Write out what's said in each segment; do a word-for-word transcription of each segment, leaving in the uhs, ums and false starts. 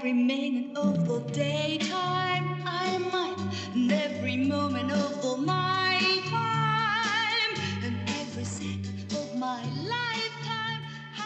every minute of the daytime I might, and every moment of all my time, and every second of my lifetime.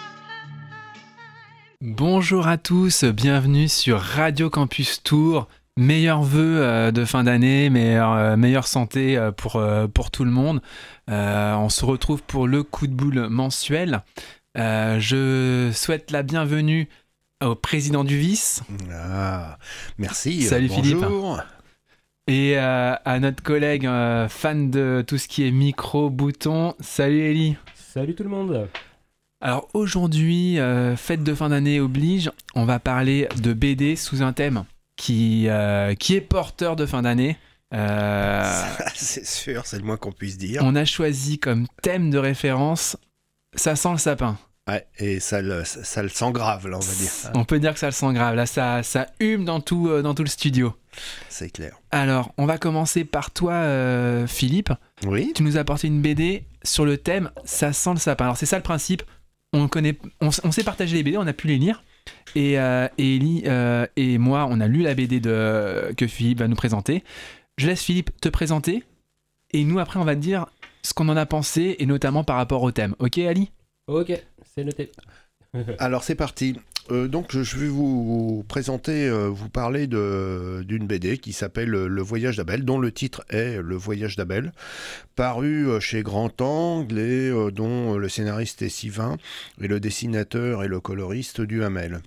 Bonjour à tous, bienvenue sur Radio Campus Tours. Meilleurs vœux euh, de fin d'année, meilleure, euh, meilleure santé euh, pour, euh, pour tout le monde. Euh, on se retrouve pour le coup de boule mensuel. Euh, je souhaite la bienvenue au président du Vice. Ah, merci. Salut bonjour. Philippe. Et euh, à notre collègue euh, fan de tout ce qui est micro, bouton. Salut Ellie. Salut tout le monde. Alors aujourd'hui, euh, fête de fin d'année oblige, on va parler de B D sous un thème qui, euh, qui est porteur de fin d'année. Euh, c'est sûr, c'est le moins qu'on puisse dire. On a choisi comme thème de référence « Ça sent le sapin ». Ouais, et ça le, ça, ça le sent grave, là, on va dire. On peut dire que ça le sent grave. Là, ça, ça hume dans tout, euh, dans tout le studio. C'est clair. Alors, on va commencer par toi, euh, Philippe. Oui. Tu nous as apporté une B D sur le thème « Ça sent le sapin ». Alors, c'est ça le principe. On, connaît, on, on sait partager les B D, on a pu les lire. Et, euh, et Ellie euh, et moi, on a lu la B D de, que Philippe va nous présenter. Je laisse Philippe te présenter. Et nous, après, on va te dire ce qu'on en a pensé, et notamment par rapport au thème. Ok, Ali ? Ok, c'est noté. Alors, c'est parti. Euh, donc, je vais vous, vous présenter, euh, vous parler de, d'une B D qui s'appelle Le Voyage d'Abel, dont le titre est Le Voyage d'Abel, paru chez Grand Angle et euh, dont le scénariste est Sylvain et le dessinateur et le coloriste Duhamel.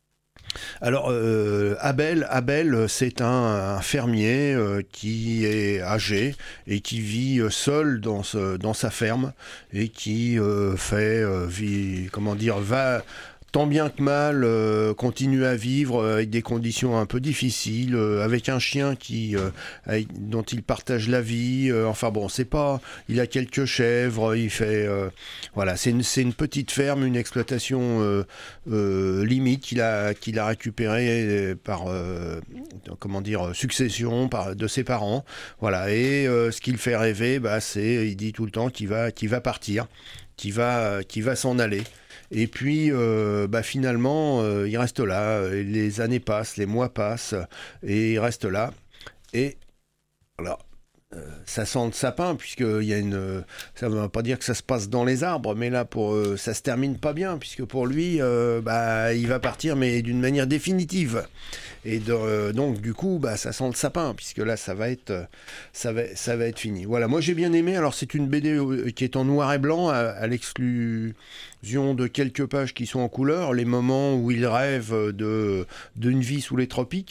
Alors, euh, Abel, Abel, c'est un, un fermier euh, qui est âgé et qui vit seul dans, ce, dans sa ferme et qui euh, fait, euh, vit, comment dire, va tant bien que mal euh, continue à vivre avec des conditions un peu difficiles, euh, avec un chien qui, euh, avec, dont il partage la vie. Euh, enfin bon, c'est pas. Il a quelques chèvres. Il fait. Euh, voilà, c'est une, c'est une petite ferme, une exploitation euh, euh, limite qu'il a qu'il a récupérée par euh, comment dire succession par de ses parents. Voilà. Et euh, ce qui le fait rêver, bah, c'est il dit tout le temps qu'il va qu'il va partir, qu'il va qu'il va s'en aller. Et puis, euh, bah finalement, euh, il reste là. Les années passent, les mois passent, et il reste là. Et alors, euh, ça sent le sapin, puisqu'il y a une. Ça ne veut pas dire que ça se passe dans les arbres, mais là, pour, euh, ça se termine pas bien, puisque pour lui, euh, bah, il va partir, mais d'une manière définitive. Et de, euh, donc, du coup, bah, ça sent le sapin, puisque là, ça va être, ça va, ça va être fini. Voilà, moi, j'ai bien aimé. Alors, c'est une B D qui est en noir et blanc, à, à l'exclusion de quelques pages qui sont en couleur, les moments où il rêve de, d'une vie sous les tropiques.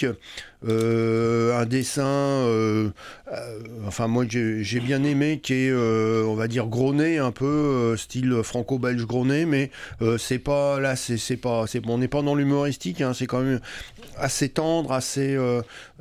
Euh, un dessin, euh, euh, enfin, moi, j'ai, j'ai bien aimé, qui est, euh, on va dire, gros nez, un peu, euh, style franco-belge gros nez, mais euh, c'est pas, là, c'est, c'est pas, c'est, on n'est pas dans l'humoristique, hein, c'est quand même assez tendre, assez euh,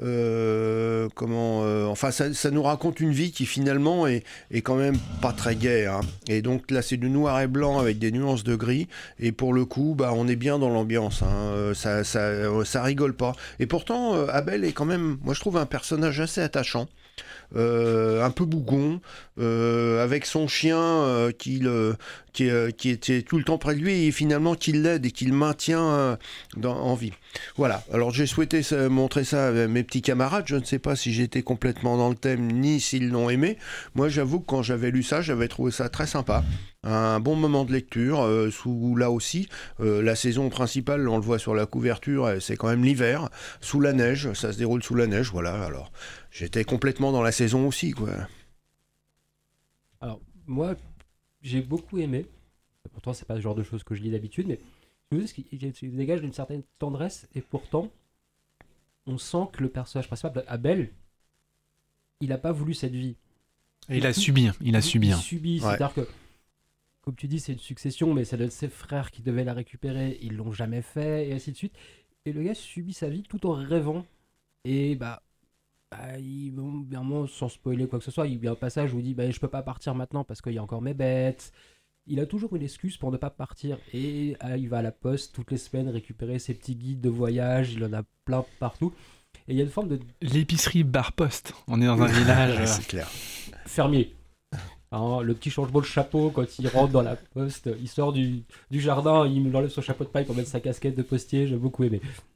euh, comment euh, enfin ça, ça nous raconte une vie qui finalement est, est quand même pas très gaie, hein. Et donc là c'est du noir et blanc avec des nuances de gris, et pour le coup bah on est bien dans l'ambiance, hein. ça, ça, ça rigole pas, et pourtant euh, Abel est quand même, moi je trouve, un personnage assez attachant. Euh, un peu bougon, euh, avec son chien euh, qui, le, qui, euh, qui était tout le temps près de lui, et finalement qui l'aide et qui le maintient euh, dans, en vie. Voilà, alors j'ai souhaité ça, montrer ça à mes petits camarades. Je ne sais pas si j'étais complètement dans le thème ni s'ils l'ont aimé. Moi j'avoue que quand j'avais lu ça, j'avais trouvé ça très sympa. Un bon moment de lecture, euh, sous là aussi, euh, la saison principale, on le voit sur la couverture, c'est quand même l'hiver, sous la neige, ça se déroule sous la neige, voilà, alors j'étais complètement dans la saison aussi, quoi. Alors, moi, j'ai beaucoup aimé, pourtant c'est pas le genre de choses que je lis d'habitude, mais je veux dire qu'il dégage d'une certaine tendresse, et pourtant, on sent que le personnage principal, Abel, il a pas voulu cette vie. Et il a subi, il a subi. Il a subi, Ouais. c'est-à-dire que, comme tu dis, c'est une succession, mais c'est de ses frères qui devaient la récupérer, ils l'ont jamais fait, et ainsi de suite. Et le gars subit sa vie tout en rêvant. Et bah, bah il, bon, vraiment, sans spoiler quoi que ce soit, il y a un passage où il dit bah, je peux pas partir maintenant parce qu'il y a encore mes bêtes. Il a toujours une excuse pour ne pas partir. Et ah, il va à la poste toutes les semaines récupérer ses petits guides de voyage, il en a plein partout. Et il y a une forme de L'épicerie Bar Poste, on est dans un village. Ouais, c'est clair. fermier. Alors, le petit changement de chapeau quand il rentre dans la poste, il sort du, du jardin, il enlève son chapeau de paille pour mettre sa casquette de postier, j'ai beaucoup aimé.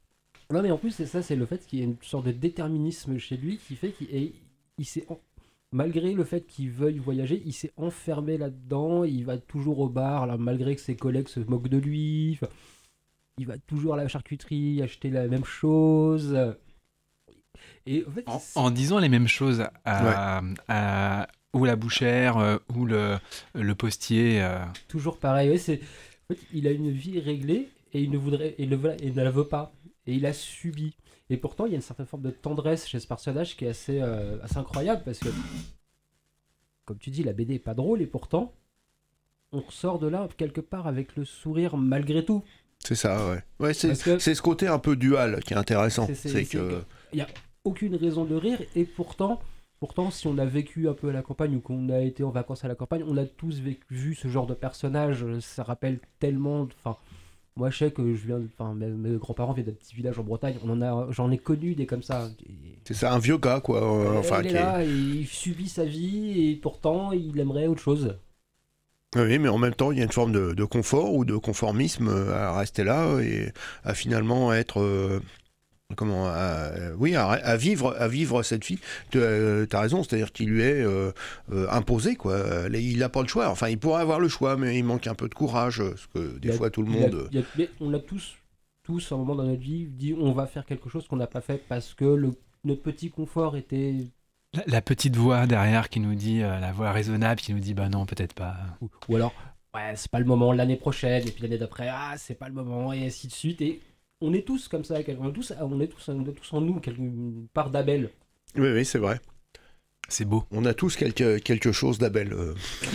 Non, mais en plus, c'est ça, c'est le fait qu'il y a une sorte de déterminisme chez lui qui fait qu'il et il s'est. en- Malgré le fait qu'il veuille voyager, il s'est enfermé là-dedans. Il va toujours au bar, là, malgré que ses collègues se moquent de lui. Enfin, il va toujours à la charcuterie acheter la même chose. Et en fait, En, c'est- en disant les mêmes choses à, à- ou la bouchère euh, ou le, le postier. euh, toujours pareil. Ouais, c'est... En fait, il a une vie réglée et il ne voudrait, et ne, veut- et ne la veut pas. Et il a subi. Et pourtant, il y a une certaine forme de tendresse chez ce personnage qui est assez, euh, assez incroyable parce que, comme tu dis, la B D est pas drôle et pourtant, on ressort de là quelque part avec le sourire malgré tout. C'est ça, ouais. Ouais, c'est, Parce que- c'est ce côté un peu dual qui est intéressant. C'est- C'est, c'est- c'est que... Il n'y a aucune raison de rire et pourtant, pourtant, si on a vécu un peu à la campagne ou qu'on a été en vacances à la campagne, on a tous vécu, vu ce genre de personnage. Ça rappelle tellement. Enfin, moi, je sais que je viens. Enfin, mes, mes grands-parents viennent d'un petit village en Bretagne. On en a, j'en ai connu des comme ça. Et- C'est ça, un vieux gars, quoi. euh, enfin, il est qui est- là, il subit sa vie et pourtant, il aimerait autre chose. Oui, mais en même temps, il y a une forme de, de confort ou de conformisme euh, à rester là et à finalement être. euh, Comment à, euh, oui à, à vivre à vivre cette vie. Tu as raison, c'est-à-dire qu'il lui est euh, euh, imposé, quoi. Il n'a pas le choix, enfin il pourrait avoir le choix mais il manque un peu de courage parce que des Il y a- fois tout le il y a- monde il y a- mais on a tous, tous à un moment dans notre vie dit on va faire quelque chose qu'on n'a pas fait parce que le, notre petit confort était. la, la petite voix derrière qui nous dit, euh, la voix raisonnable qui nous dit bah non, peut-être pas. Ou, ou alors, ouais, c'est pas le moment l'année prochaine, et puis l'année d'après, ah, c'est pas le moment, et ainsi de suite. Et on est tous comme ça, on est tous, on est tous, on est tous en nous, quelque une part d'Abel. oui oui c'est vrai, C'est beau. on a tous quelque, quelque chose d'Abel euh.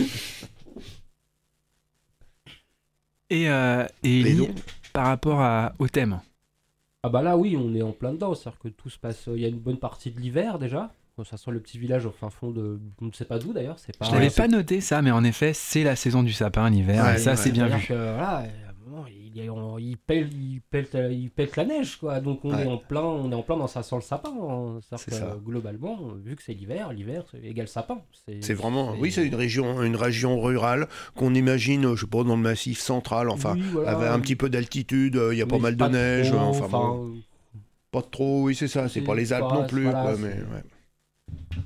Et, euh, et Et Ellie, donc par rapport à, au thème. Ah bah là, oui, on est en plein dedans, c'est-à-dire que tout se passe, il y a une bonne partie de l'hiver déjà. Bon, ça sent le petit village au fin fond de, on ne sait pas d'où d'ailleurs, c'est pas. Je l'avais c'est- pas noté ça, mais en effet, c'est la saison du sapin, l'hiver, Ouais, et ça, ouais. c'est bien C'est-à-dire vu. que, voilà, à un moment, il, est en- il, pèle, il, pèle, il pèle la neige, quoi. Donc on Ouais. est en plein, on est en plein dans ça sent le sapin. hein. C'est-à-dire C'est que, ça. globalement, vu que c'est l'hiver, l'hiver c'est égal sapin. c'est vraiment oui c'est une région une région rurale qu'on imagine je sais pas dans le massif central enfin Oui, voilà. avec un petit peu d'altitude euh, il y a pas Mais mal de pas neige trop, enfin, enfin, bon, pas trop oui c'est ça c'est c'est pas les Alpes pas- non plus voilà, quoi, c'est- mais ouais.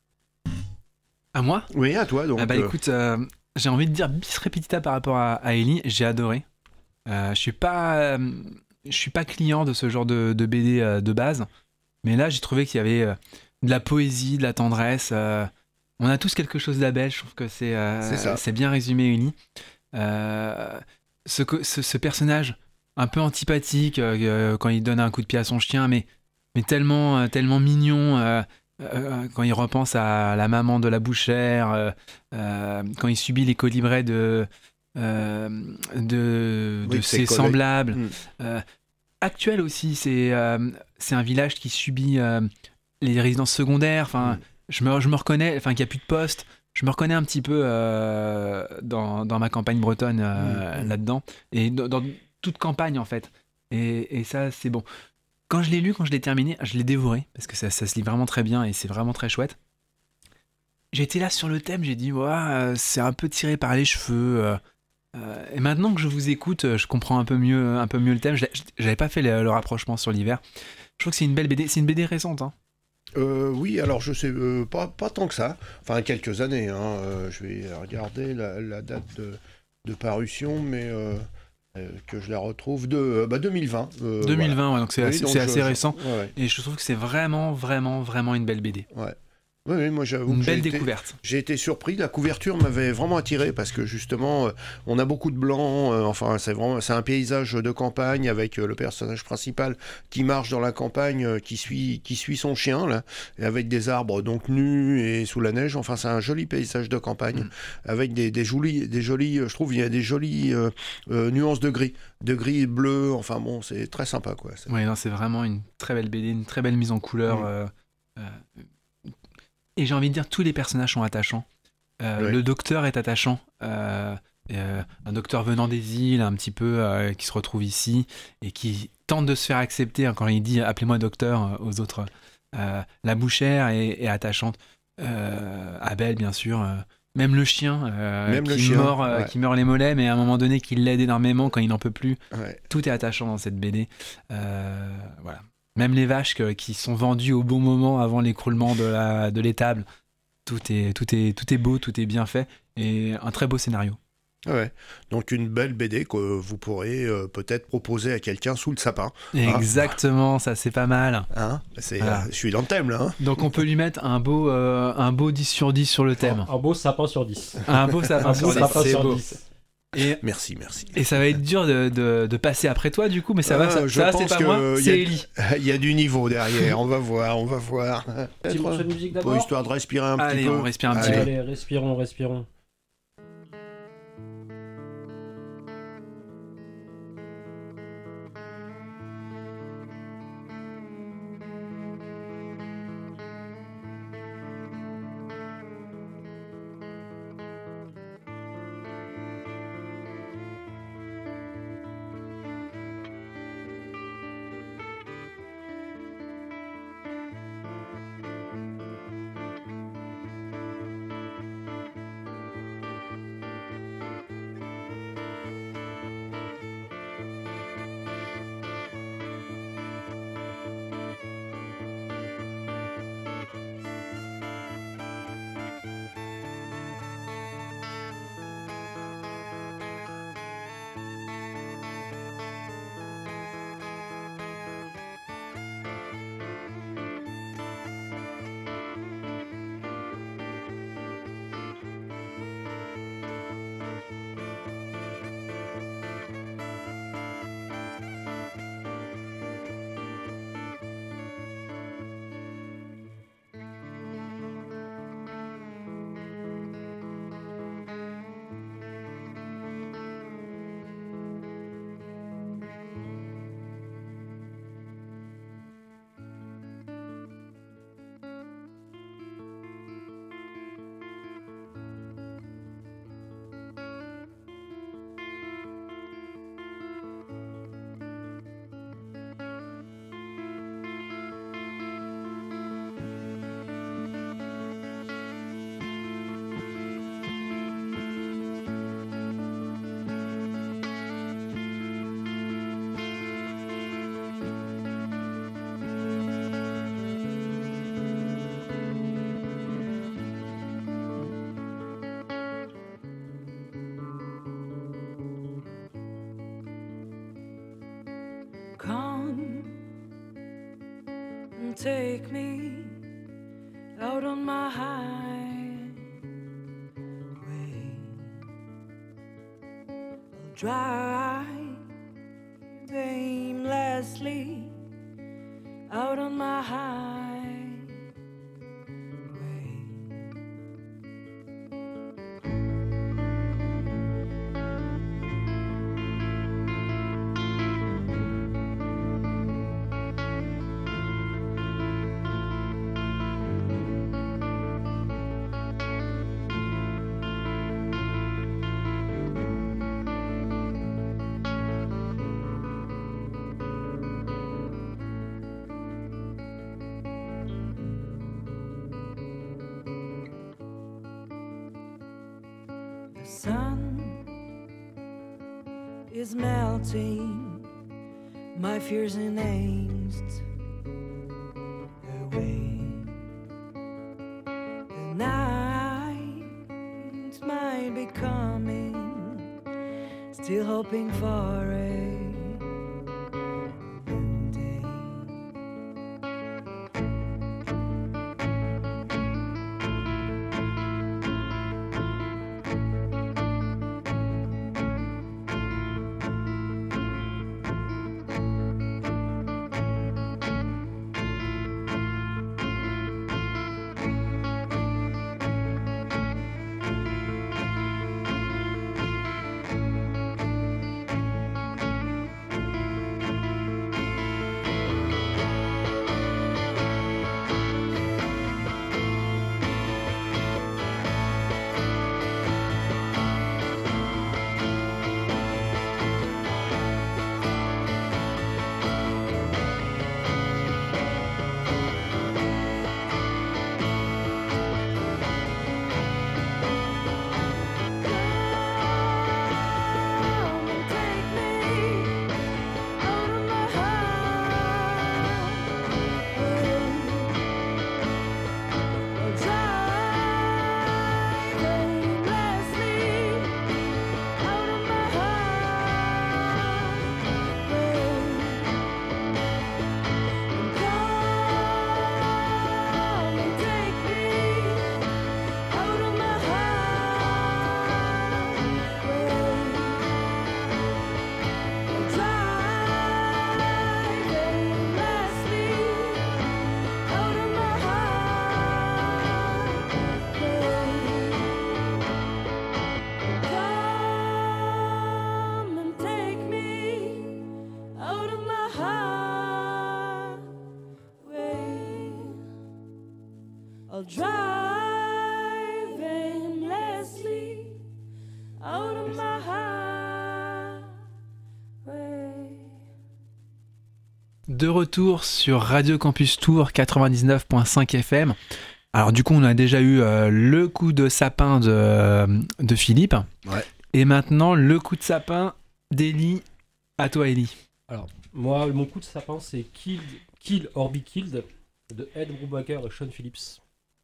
À moi Oui à toi donc Ah bah euh, écoute, euh, j'ai envie de dire bis repetita par rapport à, à Ellie, j'ai adoré. Euh, je suis pas, euh, je suis pas client de ce genre de, de B D euh, de base, mais là j'ai trouvé qu'il y avait euh, de la poésie, de la tendresse. euh, on a tous quelque chose d'Abel, je trouve que c'est, euh, C'est ça. c'est bien résumé Ellie. Euh, ce, co- ce, ce personnage un peu antipathique euh, euh, quand il donne un coup de pied à son chien, mais, mais tellement, euh, tellement mignon. euh, Euh, quand il repense à la maman de la bouchère, euh, euh, quand il subit les colibrets de, euh, de, Oui, de de ses ses collègues. semblables. Mm. Euh, actuel aussi, c'est euh, c'est un village qui subit euh, les résidences secondaires. Enfin, Mm. je, me, je me reconnais, enfin, qu'il n'y a plus de poste. Je me reconnais un petit peu euh, dans, dans ma campagne bretonne euh, Mm. là-dedans. Et dans, dans toute campagne, en fait. Et, et ça, c'est bon. Quand je l'ai lu, quand je l'ai terminé, je l'ai dévoré parce que ça, ça se lit vraiment très bien et c'est vraiment très chouette. J'étais là sur le thème, j'ai dit, ouais, euh, c'est un peu tiré par les cheveux. euh, euh, et maintenant que je vous écoute, euh, je comprends un peu mieux, un peu mieux le thème. Je l'ai- J'avais pas fait le, le rapprochement sur l'hiver. Je trouve que c'est une belle B D. C'est une B D récente. Hein. Euh, oui, alors je sais euh, pas, pas tant que ça, enfin quelques années. Hein, euh, je vais regarder la, la date de, de parution, mais euh, euh, que je la retrouve de euh, bah, deux mille vingt. euh, deux mille vingt, voilà. ouais, donc c'est Oui, assez, donc c'est je- assez je- récent. ouais, ouais. Et je trouve que c'est vraiment, vraiment, vraiment une belle B D. Ouais. Oui, oui, moi j'avoue Une que j'ai belle été- découverte. J'ai été surpris, la couverture m'avait vraiment attiré parce que justement, euh, on a beaucoup de blanc. euh, enfin, c'est vraiment, c'est un paysage de campagne avec euh, le personnage principal qui marche dans la campagne, euh, qui suit, qui suit son chien là, et avec des arbres donc nus et sous la neige. Enfin, c'est un joli paysage de campagne Mm. avec des, des jolis, des jolis. euh, Je trouve il y a des jolies euh, euh, nuances de gris, de gris et bleu. Enfin bon, c'est très sympa quoi. C'est- Ouais, non, c'est vraiment une très belle B D, une très belle mise en couleur. Mm. euh, euh, et j'ai envie de dire, tous les personnages sont attachants. Euh, Ouais. Le docteur est attachant. euh, euh, un docteur venant des îles, un petit peu, euh, qui se retrouve ici et qui tente de se faire accepter hein, quand il dit « appelez-moi docteur euh, » aux autres. Euh, la bouchère est, est attachante. Euh, Abel, bien sûr. euh, Même le chien, euh, Même qui, le chien, mord, euh, ouais. qui meurt les mollets, mais à un moment donné, qui l'aide énormément quand il n'en peut plus. Ouais. Tout est attachant dans cette B D. Euh, voilà. Même les vaches que- qui sont vendues au bon moment avant l'écroulement de, la, de l'étable. Tout est, tout, est, tout est beau, tout est bien fait. Et un très beau scénario. Ouais. Donc une belle B D que vous pourrez euh, peut-être proposer à quelqu'un sous le sapin. Exactement, ça c'est pas mal. Hein c'est, Voilà. euh, je suis dans le thème là. Hein. Donc on peut lui mettre un beau, euh, un beau dix sur dix sur le thème. Un beau sapin sur dix. Un beau sapin Un sur beau dix, sapin c'est sur beau. dix. Et, Merci, merci. et ça va être dur de, de, de passer après toi du coup, mais ça va, Ah, ça, je ça va, pense c'est pas que moi, y a- c'est Ellie. Il y a du niveau derrière. On va voir, on va voir. Petit morceau de musique d'abord. Pour histoire de respirer un Allez, petit peu. on respire un petit Allez. peu. Allez, respirons, respirons. Come and take me out on my highway. I'll drive aimlessly out on my highway. The sun is melting my fears and angst away. The night might be coming, still hoping for a new day. I'll drive aimlessly out of my highway. De retour sur Radio Campus Tour quatre-vingt-dix-neuf point cinq F M. Alors du coup, on a déjà eu euh, le coup de sapin de, de Philippe. Ouais. Et maintenant, le coup de sapin d'Eli. À toi, Eli. Alors, moi, mon coup de sapin, c'est Kill, Kill or Be Killed de Ed Brubaker et Sean Phillips.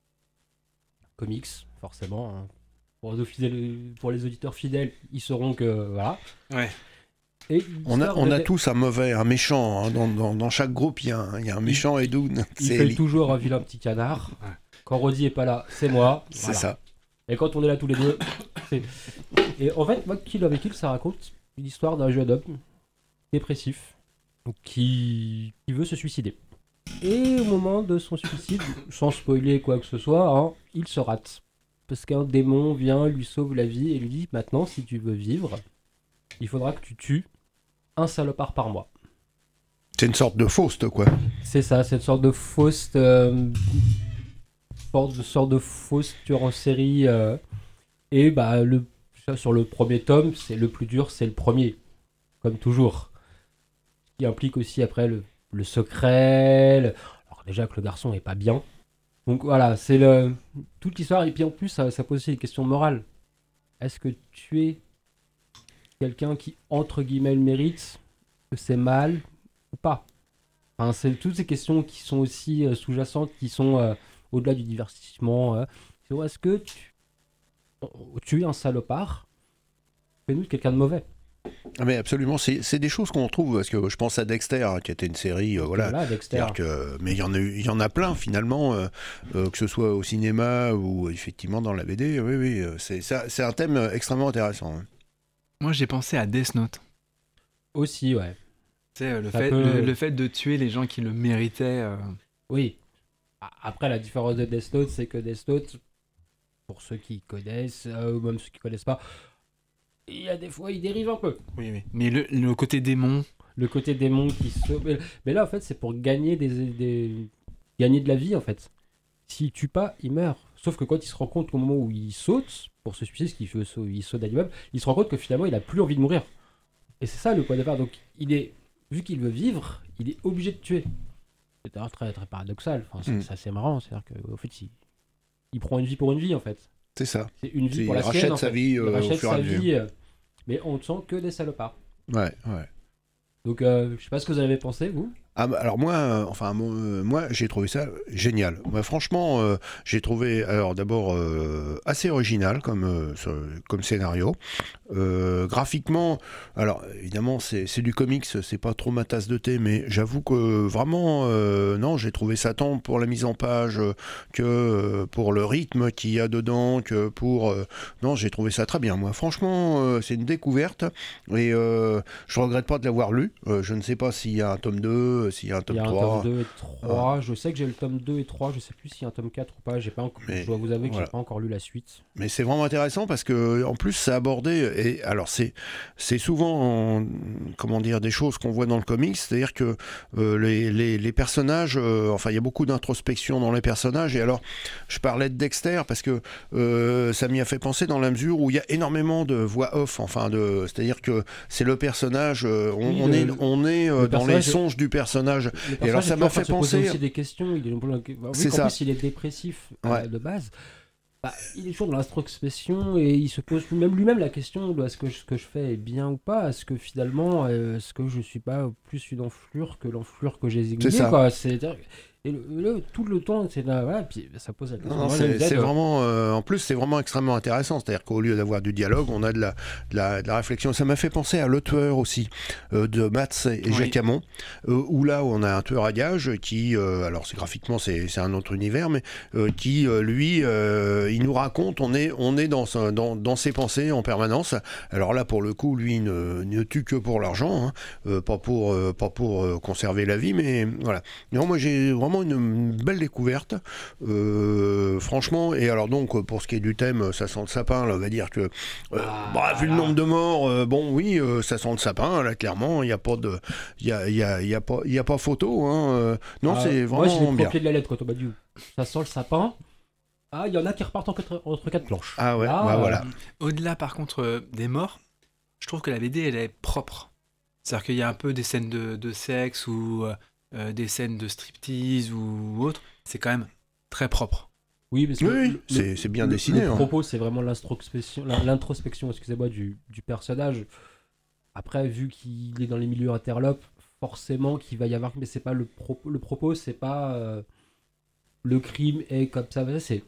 Comics, forcément. Hein. Pour, les fidèles, pour les auditeurs fidèles, ils sauront que. Voilà. Ouais. Et On a, on de... a tous un mauvais, un méchant. Hein. Dans, dans, dans chaque groupe, il y, y a un méchant et Doun. Il C'est fait Eli. toujours un vilain petit canard. Ouais. Quand Roddy est pas là, c'est moi. C'est Voilà. ça. Et quand on est là tous les deux, c'est... Et en fait, moi, Kill or Be Killed, ça raconte l'histoire d'un jeune homme dépressif qui... qui veut se suicider. Et au moment de son suicide, sans spoiler quoi que ce soit, hein, il se rate. Parce qu'un démon vient, lui sauve la vie et lui dit « Maintenant, si tu veux vivre, il faudra que tu tues un salopard par mois. » C'est une sorte de Faust, quoi. C'est ça, c'est une sorte de Faust... Euh... Une sorte de Faust tueur en série. Euh... Et bah, le... sur le premier tome, c'est le plus dur, c'est le premier. Comme toujours. Ce qui implique aussi après le, le secret. Le... Alors déjà que le garçon est pas bien. Donc voilà, c'est le... toute l'histoire. Et puis en plus, ça, ça pose aussi des questions morales. Est-ce que tuer quelqu'un qui, entre guillemets, le mérite, que c'est mal ou pas? Enfin, c'est toutes ces questions qui sont aussi euh, sous-jacentes, qui sont euh, au-delà du divertissement. Euh. Est-ce que tu... tuer un salopard fait-nous de quelqu'un de mauvais? Ah mais absolument, c'est, c'est des choses qu'on retrouve, parce que je pense à Dexter, hein, qui était une série, euh, voilà. Voilà, Dexter. Que, mais il y en a eu, il y en a plein finalement, euh, euh, que ce soit au cinéma ou effectivement dans la B D. Oui, oui, euh, c'est, ça, c'est un thème extrêmement intéressant. Hein. Moi, j'ai pensé à Death Note. Aussi, ouais. Tu sais, le, Ça fait, peut- le, le fait de tuer les gens qui le méritaient. euh, Oui. A- Après, la différence de Death Note, c'est que Death Note, pour ceux qui connaissent, euh, ou même ceux qui connaissent pas, il y a des fois, il dérive un peu. Oui, oui. Mais le, le côté démon. Le côté démon qui se... Mais, mais là, en fait, c'est pour gagner des, des... gagner de la vie, en fait. S'il tue pas, il meurt. Sauf que quand il se rend compte qu'au moment où il saute, pour se suicider, ce qu'il fait, il saute d'un immeuble, il se rend compte que finalement, il a plus envie de mourir. Et c'est ça le point de départ. Donc, il est, vu qu'il veut vivre, il est obligé de tuer. C'est d'ailleurs très, très paradoxal. Enfin, c'est, Mm. c'est assez marrant. C'est-à-dire qu'au fait, il, il prend une vie pour une vie, en fait. C'est ça. C'est une vie C'est- pour il la rachète sienne, en sa fait. vie, Il euh, au rachète fur et sa à mesure. vie, euh, mais on ne sent que des salopards. Ouais, ouais. Donc, euh, je sais pas ce que vous avez pensé, vous. Ah, bah, alors moi, euh, enfin moi, euh, moi j'ai trouvé ça génial. Moi franchement, euh, j'ai trouvé alors d'abord euh, assez original comme euh, ce- comme scénario. Euh, graphiquement, alors évidemment c'est, c'est du comics, c'est pas trop ma tasse de thé, mais j'avoue que vraiment euh, non, j'ai trouvé ça tant pour la mise en page euh, que euh, pour le rythme qu'il y a dedans, que pour euh, non, j'ai trouvé ça très bien. Moi franchement, euh, c'est une découverte et euh, je regrette pas de l'avoir lu. Euh, je ne sais pas s'il y a un tome deux, s'il y a un Il tome y a un trois. tome deux et trois. Je sais que j'ai le tome deux et trois. Je sais plus s'il y a un tome quatre ou pas. J'ai pas encore... Mais Je dois vous avouer que voilà. j'ai pas encore lu la suite. Mais c'est vraiment intéressant parce que en plus ça abordait et alors c'est c'est souvent en- comment dire des choses qu'on voit dans le comics, c'est-à-dire que euh, les, les, les personnages, euh, enfin il y a beaucoup d'introspection dans les personnages et alors je parlais de Dexter parce que euh, ça m'y a fait penser dans la mesure où il y a énormément de voix off, enfin de c'est-à-dire que c'est le personnage, euh, on, Oui, on le- est on est euh, le dans les personnage- songes du personnage. Le Et alors, personnage ça est m'a toujours en train fait de se poser penser- aussi des questions. Il est... Vu C'est qu'en ça. plus il est dépressif euh, Ouais. de base. Bah, il est toujours dans l'introspection et il se pose même lui-même la question de est-ce que ce que je fais est bien ou pas. Est-ce que finalement, euh, est-ce que je suis pas plus une enflure que l'enflure que j'ai exilée, C'est ça. quoi. C'est et le, le- tout le temps, c'est là, voilà, puis ça pose la question. Non, Moi, c'est, j'aime bien c'est de- vraiment, euh, en plus, c'est vraiment extrêmement intéressant. C'est-à-dire qu'au lieu d'avoir du dialogue, on a de la, de la, de la réflexion. Ça m'a fait penser à Le Tueur aussi, euh, de Mats et Oui. Jacques Hamon, euh, où là, on a un tueur à gages qui, euh, alors c'est graphiquement, c'est, c'est un autre univers, mais euh, qui, euh, lui, euh, il nous raconte, on est, on est dans, son- dans, dans ses pensées en permanence. Alors là, pour le coup, lui ne, ne tue que pour l'argent, hein, euh, pas pour, euh, pas pour euh, conserver la vie, mais voilà. Non, moi, j'ai vraiment une, une belle découverte. Euh, franchement, et alors donc pour ce qui est du thème, ça sent le sapin, là, on va dire que euh, Ah, bah, vu le là. nombre de morts, euh, bon oui, euh, ça sent le sapin, là clairement, il n'y a pas de, il y a, il y a, il y a pas, il y a pas photo, hein, euh, non Ah, c'est Moi, je l'ai vraiment pris bien. au pied de la lettre quand on m'a dit ça sent le sapin. Ah, il y en a qui repartent en quatre- entre quatre planches. Ah ouais, Là, bah euh, voilà. Au-delà, par contre, euh, des morts, je trouve que la B D, elle est propre. C'est-à-dire qu'il y a un peu des scènes de, de sexe ou euh, des scènes de striptease ou autre. C'est quand même très propre. Oui, parce que Oui, oui, le- c'est- c'est bien le- dessiné, Le hein. propos, c'est vraiment l'introspection, l'in- l'introspection, excusez-moi, du, du personnage. Après, vu qu'il est dans les milieux interlopes, forcément qu'il va y avoir, mais c'est pas le propos. Le propos, c'est pas euh, le crime est comme ça. C'est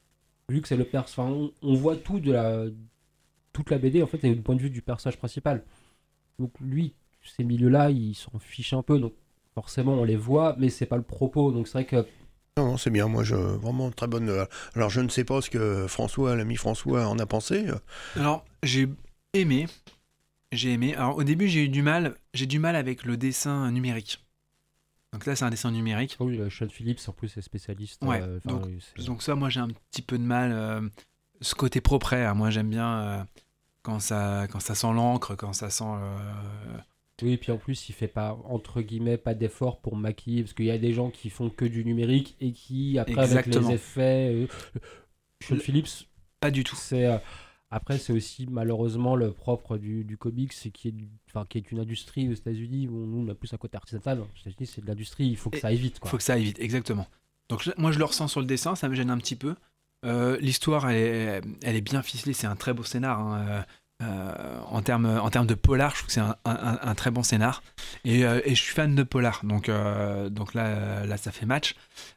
vu que c'est le pers. Enfin, on, on voit tout de la toute la B D en fait, et du point de vue du personnage principal. Donc lui, ces milieux-là, ils s'en fichent un peu. Donc forcément, on les voit, mais c'est pas le propos. Donc c'est vrai que Non, non, c'est bien. Moi, je vraiment très bonne. euh, Alors, je ne sais pas ce que François, l'ami François, en a pensé. Alors, j'ai aimé. J'ai aimé. Alors, au début, j'ai eu du mal. J'ai du mal avec le dessin numérique. Donc là, c'est un dessin numérique. oui, euh, Sean Phillips en plus est spécialiste. Ouais, euh, enfin, donc- oui, c'est- Donc ça, moi, j'ai un petit peu de mal. euh, ce côté propre, hein. Moi, j'aime bien euh, quand ça, quand ça sent l'encre, quand ça sent. euh, Oui, et puis en plus, il fait pas, entre guillemets, pas d'effort pour maquiller, parce qu'il y a des gens qui font que du numérique et qui, après, Exactement. avec les effets. Euh, Sean Le- Phillips, Pas du tout. c'est. euh, après, c'est aussi malheureusement le propre du, du comics, c'est qui est, du- enfin, qui est une industrie aux États-Unis où nous, on a plus un côté artisanal. Aux États-Unis, c'est de l'industrie, il faut que Et ça aille vite. Quoi. Faut que ça aille vite, exactement. Donc je- moi, je le ressens sur le dessin, ça me gêne un petit peu. Euh, L'histoire, elle est, elle est bien ficelée, c'est un très beau scénar. hein. Euh, euh, en termes en termes de polar, je trouve que c'est un, un- un très bon scénar. Et, euh, et je suis fan de polar, donc, euh, donc là, là, ça fait match.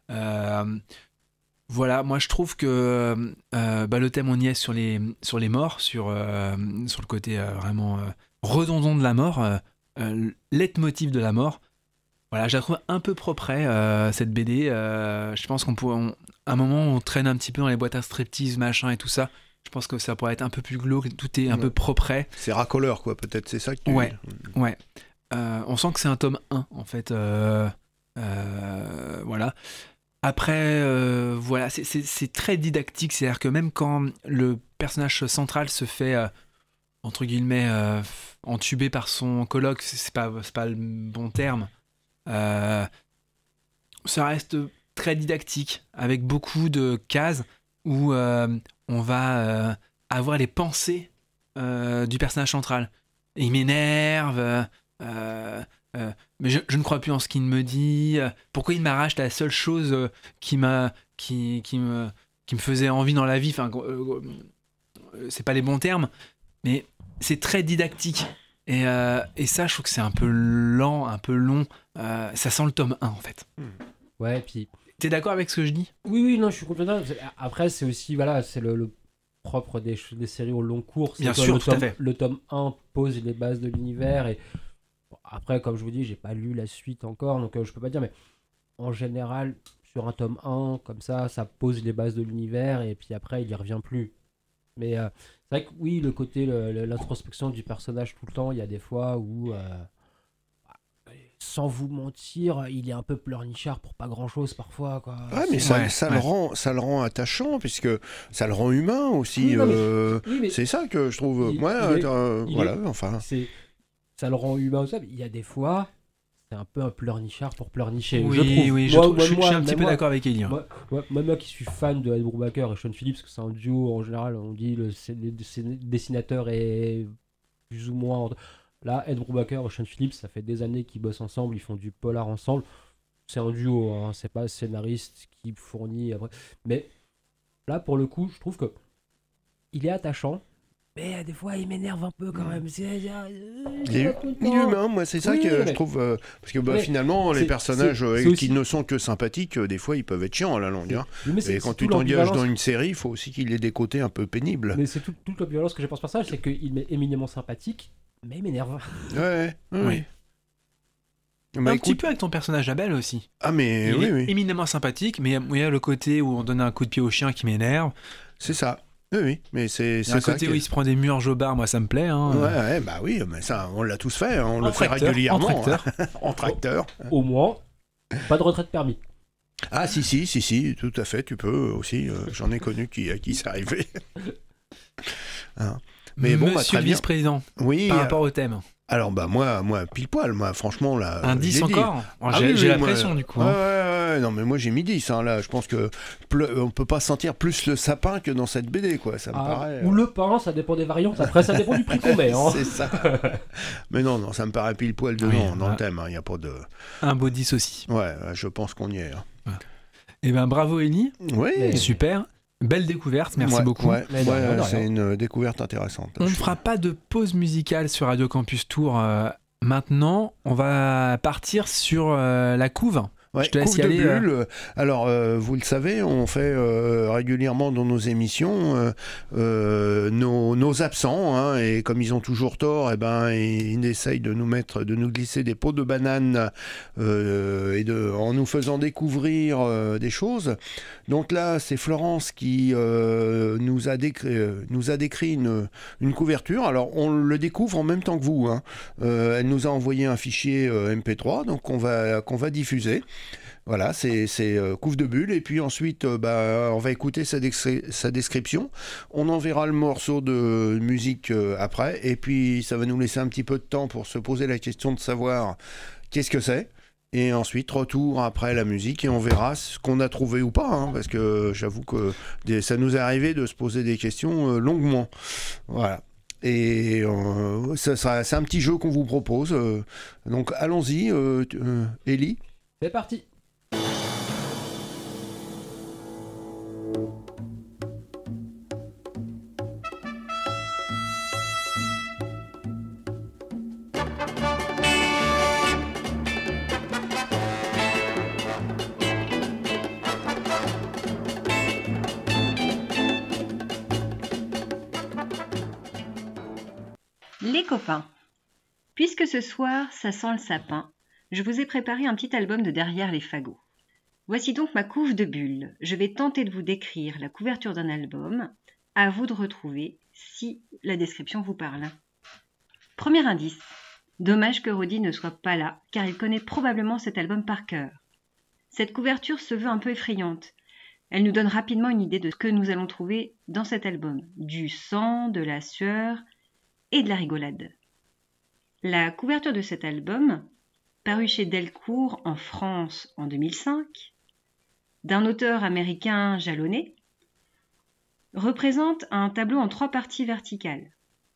Euh, voilà, moi je trouve que euh, bah, le thème, on y est sur les, sur les morts, sur, euh, sur le côté euh, vraiment euh, redondant de la mort, euh, euh, leitmotiv de la mort. Voilà, je la trouve un peu propre, euh, cette B D. Euh, je pense qu'on pourrait. on- à un moment, on traîne un petit peu dans les boîtes à striptease, machin et tout ça. Je pense que ça pourrait être un peu plus glauque, tout est un Ouais. peu propre. C'est racoleur, quoi, peut-être, c'est ça que tu... Ouais. Ouais. Euh, on sent que c'est un tome un, en fait. Euh, euh, voilà. Après, euh, voilà, c'est- c'est c'est très didactique. C'est-à-dire que même quand le personnage central se fait, euh, entre guillemets, euh, entubé par son coloc, c'est c'est pas, c'est pas le bon terme. Euh, ça reste très didactique, avec beaucoup de cases où euh, on va euh, avoir les pensées euh, du personnage central. Et il m'énerve, euh, euh, euh, mais je, je ne crois plus en ce qu'il me dit. euh, Pourquoi il m'arrache la seule chose euh, qui, m'a, qui, qui, me, qui me faisait envie dans la vie. Enfin, euh, euh, c'est pas les bons termes, mais c'est très didactique. Et, euh, et ça, je trouve que c'est un peu lent, un peu long. Euh, ça sent le tome un, en fait. Ouais, puis. T'es d'accord avec ce que je dis? Oui, oui, non, je suis complètement. Après, c'est aussi, voilà, c'est le, le propre des, ch- des séries au long cours. C'est Bien que sûr, le tout à tome, fait. Le tome un pose les bases de l'univers. Et bon, après, comme je vous dis, j'ai pas lu la suite encore, donc euh, je peux pas dire, mais en général, sur un tome un, comme ça, ça pose les bases de l'univers, et puis après, il y revient plus. Mais euh, c'est vrai que oui, le côté, le- le- l'introspection du personnage tout le temps, il y a des fois où. euh, sans vous mentir, il est un peu pleurnichard pour pas grand chose parfois. Quoi. Ouais, mais C'est- ça, Ouais, ça, ouais. Le rend, ça le rend attachant, puisque ça le rend humain aussi. Oui, non, mais- euh, Oui, mais C'est ça que je trouve. Il- ouais, il est- euh, il voilà, est- enfin. c'est, ça le rend humain aussi. Mais il y a des fois, c'est un peu un pleurnichard pour pleurnicher. Oui, je trouve. oui, je, Moi- trouve- moi- je- je moi- suis un petit même peu moi- d'accord avec Ellie. hein. Moi, moi, moi, moi qui suis fan de Ed Brubaker et Sean Phillips, que c'est un duo en général, on dit le c'est- le dessinateur est plus ou moins. en- Là, Ed Brubaker et Sean Phillips, ça fait des années qu'ils bossent ensemble, ils font du polar ensemble. C'est un duo, hein, c'est pas le scénariste qui fournit après. Mais là, pour le coup, je trouve que il est attachant, mais des fois, il m'énerve un peu quand même. C'est, euh, Il est, tout le il est temps. humain, moi, c'est ça Oui, que je mais- trouve. euh, parce que bah, mais finalement, les c'est- personnages c'est- euh, c'est qui aussi- ne sont que sympathiques, euh, des fois, ils peuvent être chiants à la longue. hein. Oui, mais c'est- Et quand c'est tu tout t'engages l'ambivalence. dans une série, il faut aussi qu'il ait des côtés un peu pénibles. Mais c'est tout, toute l'ambivalence que j'ai pour ce personnage, c'est qu'il m'est éminemment sympathique, mais il m'énerve. Ouais, ouais, Oui. oui. Bah, un écoute- petit peu avec ton personnage Abel aussi. Ah, mais Il oui, est oui, éminemment sympathique, mais il y a le côté où on donne un coup de pied au chien qui m'énerve. c'est ça. Oui, oui, mais c'est Il y c'est a un ça. côté qui où est- il se prend des murs jobards, moi ça me plaît. Hein. Ouais, ouais, bah oui, mais ça, on l'a tous fait, hein, on En le fait tracteur, régulièrement. en tracteur. hein, en tracteur. Au moins, pas de retraite permis. Ah, si, si, si, si, tout à fait, tu peux aussi. euh, J'en ai connu qui, à qui c'est arrivé. Hein. Mais bon, bah, Monsieur très le bien. vice-président, Oui, par euh, rapport au thème. alors, bah, moi, moi, pile poil, moi, franchement, là. Un j'ai dix dit. encore. Ah J'ai oui, j'ai oui, la moi, pression du coup. Ouais, hein. ouais, Ouais, non, mais moi j'ai mis dix. Hein, là, je pense que ple- on peut pas sentir plus le sapin que dans cette B D, quoi. Ça me Ah, paraît. ou le pain, ça dépend des variantes. Après, ça dépend du prix qu'on met. Hein. C'est ça. Mais non, non, ça me paraît pile poil dedans, Oui, dans ouais. le thème. Il n'y a pas de. Un beau dix aussi. Ouais, je pense qu'on y est. Hein. Eh ben bravo Ellie, Oui. Mais- super. Belle découverte, merci Ouais, beaucoup. Ouais, Mais de ouais, rien, de c'est rien. une découverte intéressante. On ne Je- fera pas de pause musicale sur Radio Campus Tour euh, maintenant. On va partir sur euh, la couve. Ouais, Je te laisse couve y de aller, euh. bulles. Alors, euh, vous le savez, on fait euh, régulièrement dans nos émissions euh, euh, nos, nos absents, hein, et comme ils ont toujours tort, eh ben, ils, ils essayent de nous mettre, de nous glisser des pots de banane euh, et de, en nous faisant découvrir euh, des choses. Donc là, c'est Florence qui euh, nous a décrit, euh, nous a décrit une, une couverture. Alors, on le découvre en même temps que vous. Hein. Euh, elle nous a envoyé un fichier euh, M P trois, donc qu'on va, qu'on va diffuser. Voilà, c'est, c'est euh, couve de bulle. Et puis ensuite, euh, bah, on va écouter sa, descri- sa description. On enverra le morceau de musique euh, après. Et puis, ça va nous laisser un petit peu de temps pour se poser la question de savoir qu'est-ce que c'est. Et ensuite, retour après la musique et on verra ce qu'on a trouvé ou pas. Hein, parce que j'avoue que des- ça nous est arrivé de se poser des questions euh, longuement. Voilà. Et euh, ça sera, c'est un petit jeu qu'on vous propose. euh, donc allons-y, euh, tu- euh, Ellie. C'est parti. Les copains, puisque ce soir ça sent le sapin, je vous ai préparé un petit album de Derrière les fagots. Voici donc ma couve de bulles. Je vais tenter de vous décrire la couverture d'un album. À vous de retrouver si la description vous parle. Premier indice. Dommage que Roddy ne soit pas là, car il connaît probablement cet album par cœur. Cette couverture se veut un peu effrayante. Elle nous donne rapidement une idée de ce que nous allons trouver dans cet album. Du sang, de la sueur et de la rigolade. La couverture de cet album, paru chez Delcourt en France en deux mille cinq, d'un auteur américain jalonné, représente un tableau en trois parties verticales.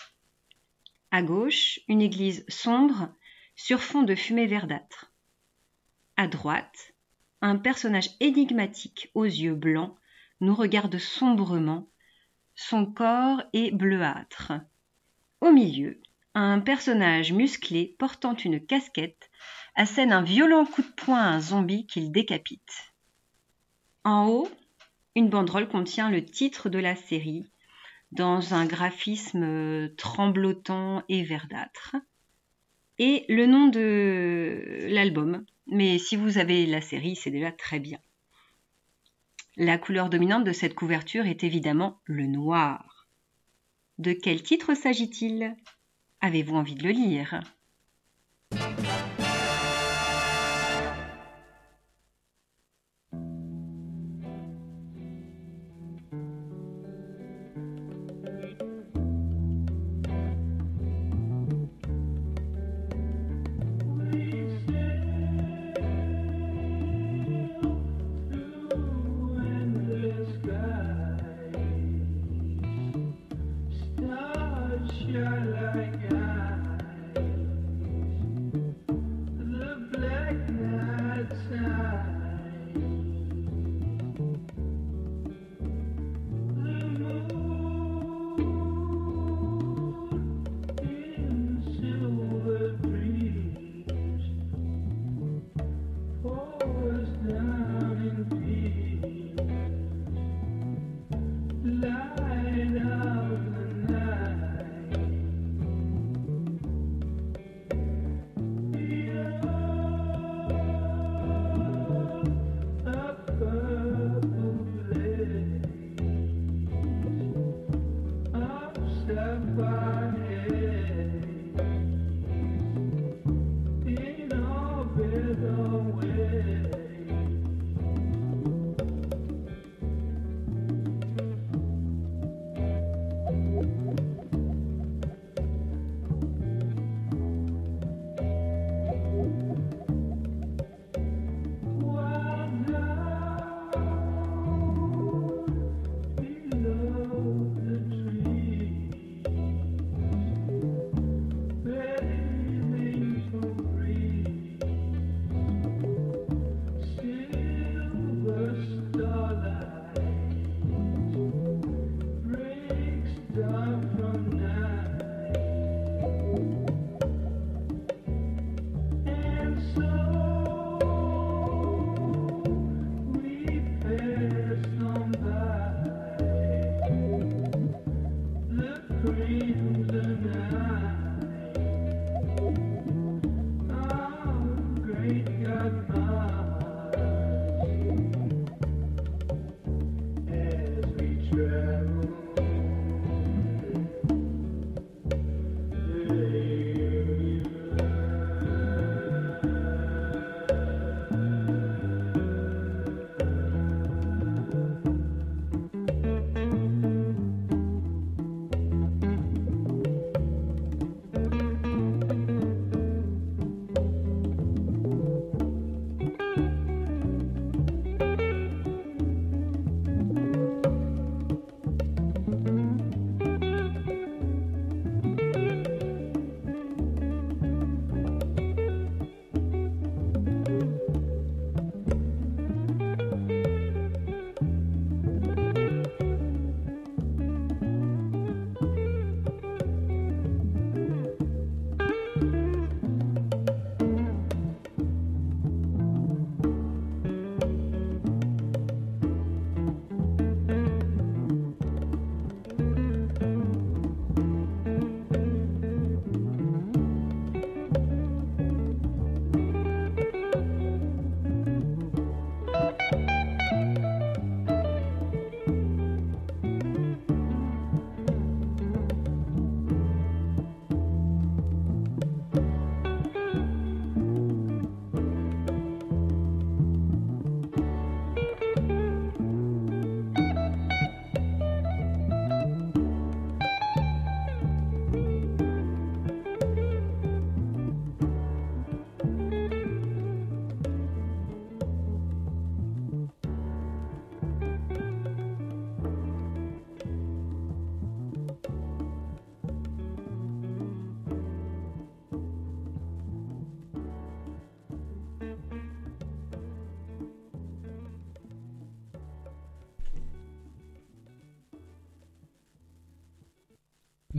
À gauche, une église sombre sur fond de fumée verdâtre. À droite, un personnage énigmatique aux yeux blancs nous regarde sombrement. Son corps est bleuâtre. Au milieu, un personnage musclé portant une casquette assène un violent coup de poing à un zombie qu'il décapite. En haut, une banderole contient le titre de la série dans un graphisme tremblotant et verdâtre et le nom de l'album. Mais si vous avez la série, c'est déjà très bien. La couleur dominante de cette couverture est évidemment le noir. De quel titre s'agit-il ? Avez-vous envie de le lire ? Stars shine like eyes.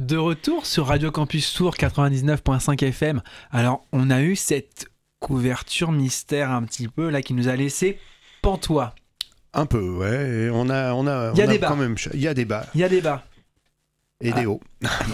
De retour sur Radio Campus Tours quatre-vingt-dix-neuf virgule cinq F M. Alors, on a eu cette couverture mystère un petit peu là qui nous a laissé pantois. Un peu, ouais. Et on a, on a, Il y a on a débat. quand même, il y a débat Il y a débat. et Ah. des hauts.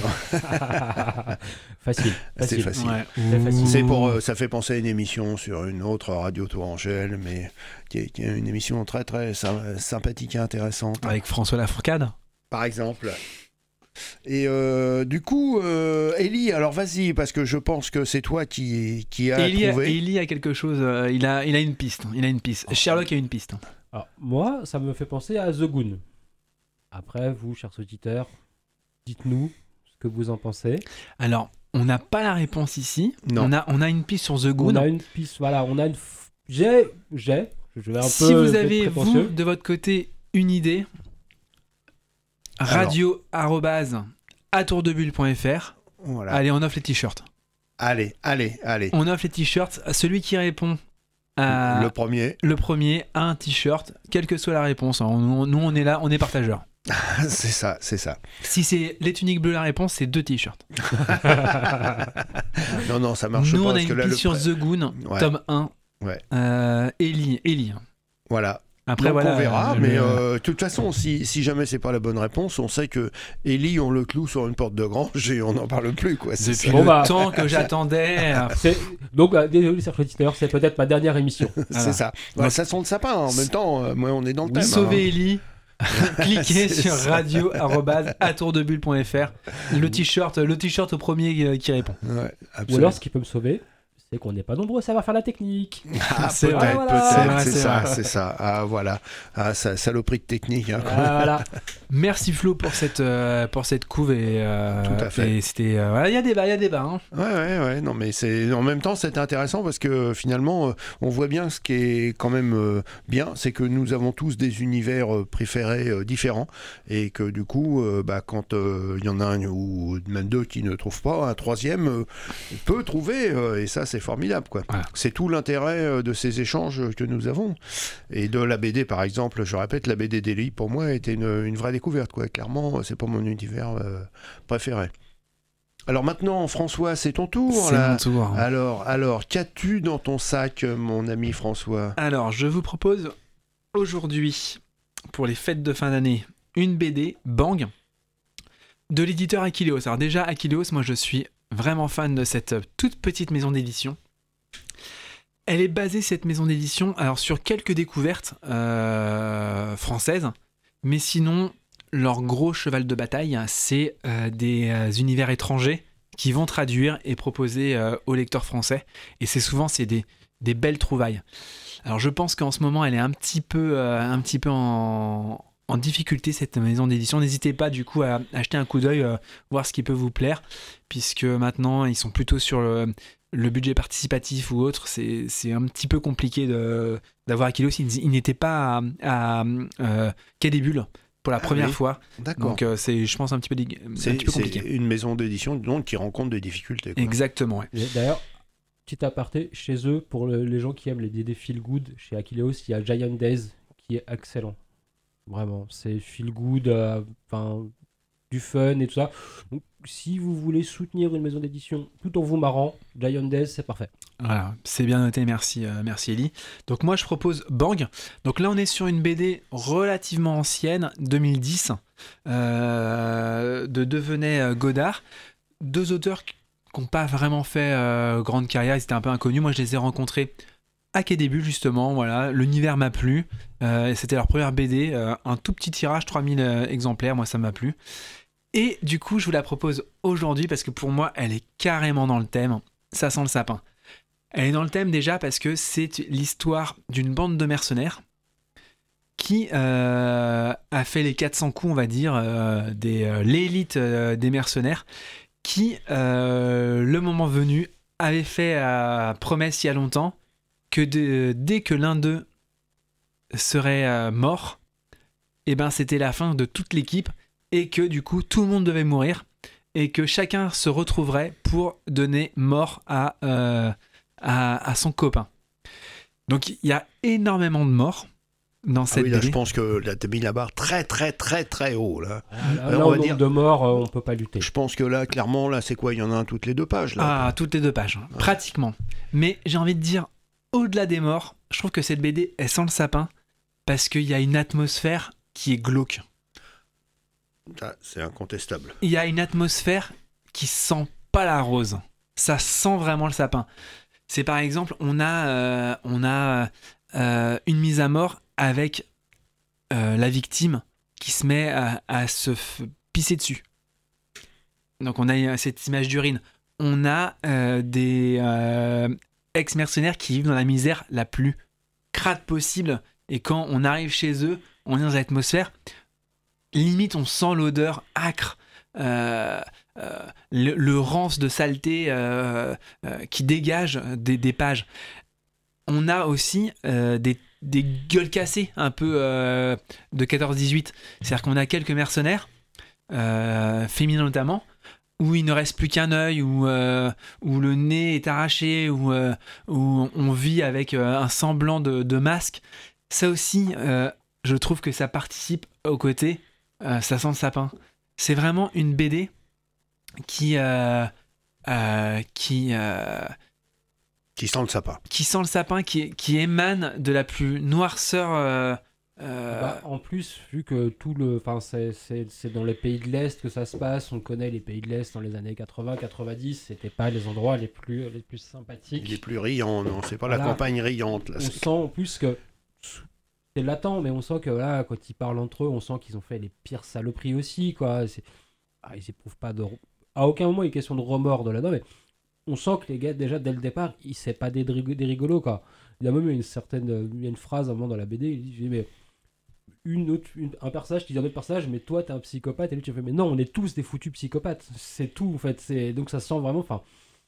Facile. C'est facile. facile. Ouais. Très facile. C'est pour, euh, ça fait penser à une émission sur une autre radio Tourangelle, mais qui est, qui est une émission très très sy- sympathique et intéressante. Avec François Lafourcade. Par exemple. Et euh, du coup, euh, Ellie, alors vas-y, parce que je pense que c'est toi qui, qui a Ellie a, trouvé. Ellie a quelque chose, euh, il, a, il a une piste. Il a une piste. Sherlock a une piste. Alors, moi, ça me fait penser à The Goon. Après, vous, chers auditeurs, dites-nous ce que vous en pensez. Alors, on n'a pas la réponse ici. Non. On a, on a une piste sur The Goon. On a une piste, voilà, on a une... f- J'ai, j'ai, je vais un Si peu vous être avez, vous, prétentieux. de votre côté, une idée, radio arobase atourdebulle point f r. Voilà. Allez, on offre les t-shirts. Allez, allez, allez. On offre les t-shirts. Celui qui répond à Le premier, le premier a un t-shirt, quelle que soit la réponse. Alors, nous, nous, on est là, on est partageurs. c'est ça, c'est ça. Si c'est les tuniques bleues la réponse, c'est deux t-shirts. Non, non, ça marche Nous, pas on a parce une que là, piste le sur pré- The Goon, Ouais. tome un. Ouais. Euh, Ellie, Ellie. Voilà. Après, Donc voilà. on verra, euh, mais le- euh, de toute façon, si, si jamais c'est pas la bonne réponse, on sait que Ellie, on le cloue sur une porte de grange et on n'en parle plus, quoi. C'est Depuis ça. Bon, le bah. temps que j'attendais. euh, C'est- Donc, euh, désolé, chers auditeurs, c'est peut-être ma dernière émission. C'est ça. Voilà, ça sent le sapin. En même temps, euh, moi, on est dans le thème. Sauver hein. Ellie. Cliquez C'est sur ça. radio arobase atourdebulle point f r. Le t-shirt, le t-shirt au premier euh, qui répond. Ouais, Ou absolument. alors, ce qui peut me sauver, c'est qu'on n'est pas nombreux à savoir faire la technique. Ah, C'est peut-être, vrai. Voilà. peut-être, C'est vrai, c'est c'est ça, vrai. c'est ça. Ah, voilà. Ah, ça, saloperie de technique. Hein, quoi. Voilà. Merci Flo pour cette, euh, pour cette couve et, euh, Tout à fait. et c'était euh, voilà, il y a débat, il y a débat. Hein. Ouais, ouais, ouais. Non, mais c'est en même temps, c'est intéressant parce que finalement, euh, on voit bien ce qui est quand même euh, bien, c'est que nous avons tous des univers euh, préférés euh, différents et que du coup, euh, bah, quand euh, il y en a un ou même deux qui ne trouvent pas, un troisième euh, peut trouver euh, et ça, c'est formidable, quoi. Voilà. C'est tout l'intérêt euh, de ces échanges que nous avons et de la B D, par exemple. Je répète, la B D d'Ellie pour moi était une, une vraie découverte, quoi. Clairement, c'est pas mon univers euh, préféré. Alors maintenant, François, c'est ton tour. C'est là. mon tour. Alors, alors, qu'as-tu dans ton sac, mon ami François? Alors, je vous propose aujourd'hui, pour les fêtes de fin d'année, une B D, Bang, de l'éditeur Aquileos. Alors déjà, Aquileos, moi je suis vraiment fan de cette toute petite maison d'édition. Elle est basée, cette maison d'édition, alors sur quelques découvertes euh, françaises, mais sinon, leur gros cheval de bataille, c'est euh, des euh, univers étrangers qui vont traduire et proposer euh, aux lecteurs français. Et c'est souvent, c'est des, des belles trouvailles. Alors je pense qu'en ce moment, elle est un petit peu, euh, un petit peu en, en difficulté, cette maison d'édition. N'hésitez pas du coup à acheter un coup d'œil, euh, voir ce qui peut vous plaire, puisque maintenant, ils sont plutôt sur le, le budget participatif ou autre. C'est, c'est un petit peu compliqué de, d'avoir Aquileos. Ils, ils n'étaient pas à, à euh, Quai des Bulles pour la Ah première oui. fois. D'accord. Donc euh, c'est, je pense, un petit peu, dig- un C'est petit peu c'est compliqué. une maison d'édition donc, qui rencontre des difficultés, quoi. Exactement, ouais. Et D'ailleurs, petit aparté, chez eux, pour le- les gens qui aiment les D D feel good, chez Aquileos, il y a Giant Days qui est excellent. Vraiment, c'est feel good, euh, enfin, du fun et tout ça. Donc, si vous voulez soutenir une maison d'édition tout en vous marrant, Giant Days, c'est parfait. Voilà, c'est bien noté, merci, euh, merci Ellie. Donc moi je propose Bang. Donc là on est sur une B D relativement ancienne, deux mille dix, euh, de Devenay euh, Godard. Deux auteurs qui n'ont pas vraiment fait euh, grande carrière, ils étaient un peu inconnus. Moi je les ai rencontrés à Quai des Bulles justement, voilà, l'univers m'a plu. Euh, c'était leur première B D, euh, un tout petit tirage, trois mille euh, exemplaires, moi ça m'a plu. Et du coup je vous la propose aujourd'hui parce que pour moi elle est carrément dans le thème, ça sent le sapin. Elle est dans le thème déjà parce que c'est l'histoire d'une bande de mercenaires qui euh, a fait les quatre cents coups, on va dire, euh, des, euh, l'élite euh, des mercenaires, qui, euh, le moment venu, avait fait euh, promesse il y a longtemps que de- dès que l'un d'eux serait euh, mort, et ben c'était la fin de toute l'équipe et que du coup tout le monde devait mourir et que chacun se retrouverait pour donner mort à euh, À, à son copain. Donc il y a énormément de morts. dans Ah cette oui, là, B D. je pense que là, t'as mis la barre très, très, très, très haut, là. Ah, là, Alors, là, on au va nombre dire- de morts, euh, on peut pas lutter. Je pense que là, clairement, là, c'est quoi? Il y en a un toutes les deux pages, là. Ah, toutes les deux pages, hein, pratiquement. Mais j'ai envie de dire, au-delà des morts, je trouve que cette B D, elle sent le sapin parce qu'il y a une atmosphère qui est glauque. Ça, c'est incontestable. Il y a une atmosphère qui sent pas la rose. Ça sent vraiment le sapin. C'est par exemple, on a, euh, on a euh, une mise à mort avec euh, la victime qui se met à, à se f- pisser dessus. Donc on a euh, cette image d'urine. On a euh, des euh, ex-mercenaires qui vivent dans la misère la plus crade possible. Et quand on arrive chez eux, on est dans l'atmosphère. Limite, on sent l'odeur âcre. Euh, euh, le, le rance de saleté euh, euh, qui dégage des, des pages. On a aussi euh, des, des gueules cassées un peu euh, de quatorze dix-huit. C'est-à-dire qu'on a quelques mercenaires, euh, féminins notamment, où il ne reste plus qu'un œil, où, euh, où le nez est arraché, où, euh, où on vit avec euh, un semblant de, de masque. Ça aussi, euh, je trouve que ça participe au côté euh, ça sent le sapin. C'est vraiment une B D qui euh, euh, qui euh, Qui sent le sapin. qui sent le sapin, qui, qui émane de la plus noirceur. euh, euh, Bah, en plus, vu que tout le, enfin, c'est, c'est, c'est dans les pays de l'Est que ça se passe, on connaît les pays de l'Est dans les années quatre-vingts quatre-vingt-dix, c'était pas les endroits les plus, les plus sympathiques. Il est plus riant, non, c'est pas la Voilà. campagne riante, là. On c'est- sent en plus que c'est latent, mais on sent que voilà, quand ils parlent entre eux, on sent qu'ils ont fait les pires saloperies aussi, quoi. C'est... Ah, ils éprouvent pas de, à aucun moment il est question de remords de là-dedans, mais on sent que les gars déjà dès le départ, ils c'est pas des, drig- des rigolos, quoi. Il y a même une certaine, il y a une phrase à un moment dans la B D, il dit mais une autre, une- un personnage qui dit à un autre personnage, mais toi t'es un psychopathe, et lui tu fais mais non, on est tous des foutus psychopathes, c'est tout en fait, c'est donc ça sent vraiment, enfin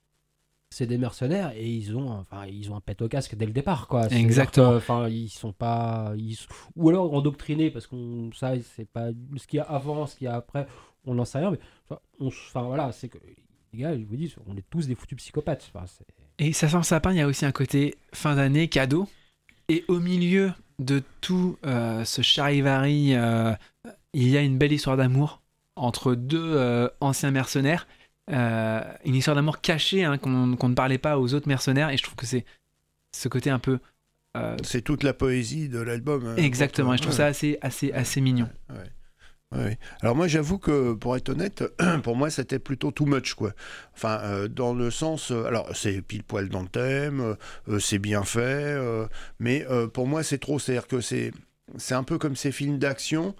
c'est des mercenaires et ils ont enfin ils ont un pet au casque dès le départ, quoi. C'est-à-dire Exactement. que, enfin ils sont pas ils sont- ou alors endoctrinés parce qu'on ça c'est pas ce qu'il y a avant, ce qu'il y a après, on n'en sait rien, mais enfin, on enfin voilà, c'est que les gars, je vous dis, on est tous des foutus psychopathes. Enfin, c'est... Et ça sent le sapin, il y a aussi un côté fin d'année, cadeau. Et au milieu de tout euh, ce charivari, euh, il y a une belle histoire d'amour entre deux euh, anciens mercenaires. Euh, une histoire d'amour cachée hein, qu'on, qu'on ne parlait pas aux autres mercenaires. Et je trouve que c'est ce côté un peu... euh, C'est toute la poésie de l'album. hein. exactement, et je trouve Ouais. ça assez, assez, assez mignon. Ouais. Ouais. Alors moi j'avoue que pour être honnête, pour moi c'était plutôt too much quoi. Enfin euh, dans le sens, euh, alors c'est pile poil dans le thème, euh, c'est bien fait, euh, mais euh, pour moi c'est trop, c'est-à-dire que c'est c'est un peu comme ces films d'action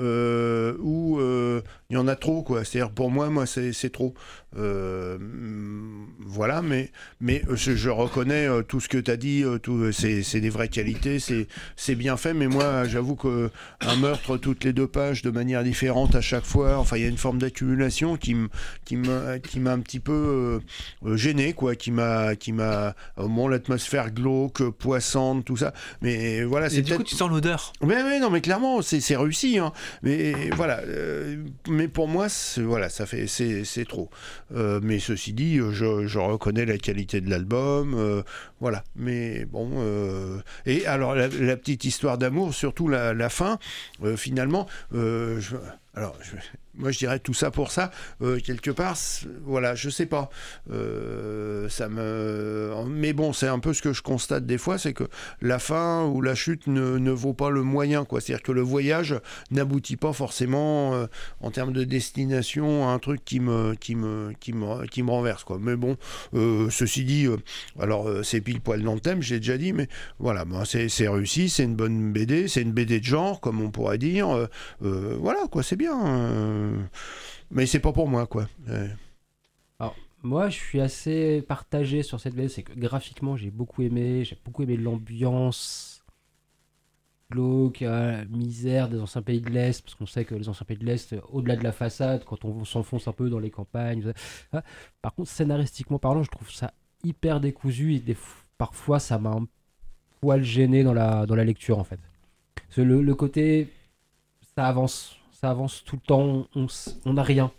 euh, où euh, il y en a trop quoi. C'est-à-dire pour moi moi c'est c'est trop. Euh, mm, voilà, mais mais euh, je, je reconnais euh, tout ce que tu as dit, euh, tout, euh, c'est c'est des vraies qualités, c'est c'est bien fait, mais moi j'avoue que un meurtre toutes les deux pages de manière différente à chaque fois, enfin il y a une forme d'accumulation qui me qui m'a qui m'a un petit peu euh, euh, gêné quoi, qui m'a qui m'a au moins l'atmosphère glauque, poissante, tout ça, mais voilà, c'est Et du coup, peut-être tu sens l'odeur. mais, mais non, mais clairement, c'est c'est réussi. Hein. Mais voilà. euh, mais pour moi, c'est- voilà, ça fait c'est c'est trop. Euh, mais ceci dit, je, je reconnais la qualité de l'album. euh, voilà. Mais bon. euh, et alors la, la petite histoire d'amour, surtout la, la fin. euh, finalement, euh, je, alors je- moi je dirais tout ça pour ça. euh, quelque part, c'est- voilà, je sais pas. Euh, ça me. Mais bon, c'est un peu ce que je constate des fois, c'est que la fin ou la chute ne, ne vaut pas le moyen, quoi. C'est-à-dire que le voyage n'aboutit pas forcément euh, en termes de destination à un truc qui me, qui me, qui me, qui me renverse, quoi. Mais bon, euh, ceci dit, euh, alors euh, c'est pile poil dans le thème, j'ai déjà dit, mais voilà, ben, c'est, c'est réussi, c'est une bonne B D, c'est une B D de genre, comme on pourrait dire. Euh, euh, voilà, quoi, c'est bien. euh, mais c'est pas pour moi, quoi. Euh, Moi, je suis assez partagé sur cette B D. C'est que graphiquement, j'ai beaucoup aimé. J'ai beaucoup aimé l'ambiance glauque, euh, misère des anciens pays de l'Est. Parce qu'on sait que les anciens pays de l'Est, au-delà de la façade, quand on s'enfonce un peu dans les campagnes. Hein. Par contre, scénaristiquement parlant, je trouve ça hyper décousu. Et des, parfois, ça m'a un poil gêné dans la, dans la lecture, en fait. Parce que le, le côté, ça avance. Ça avance tout le temps. On n'a rien.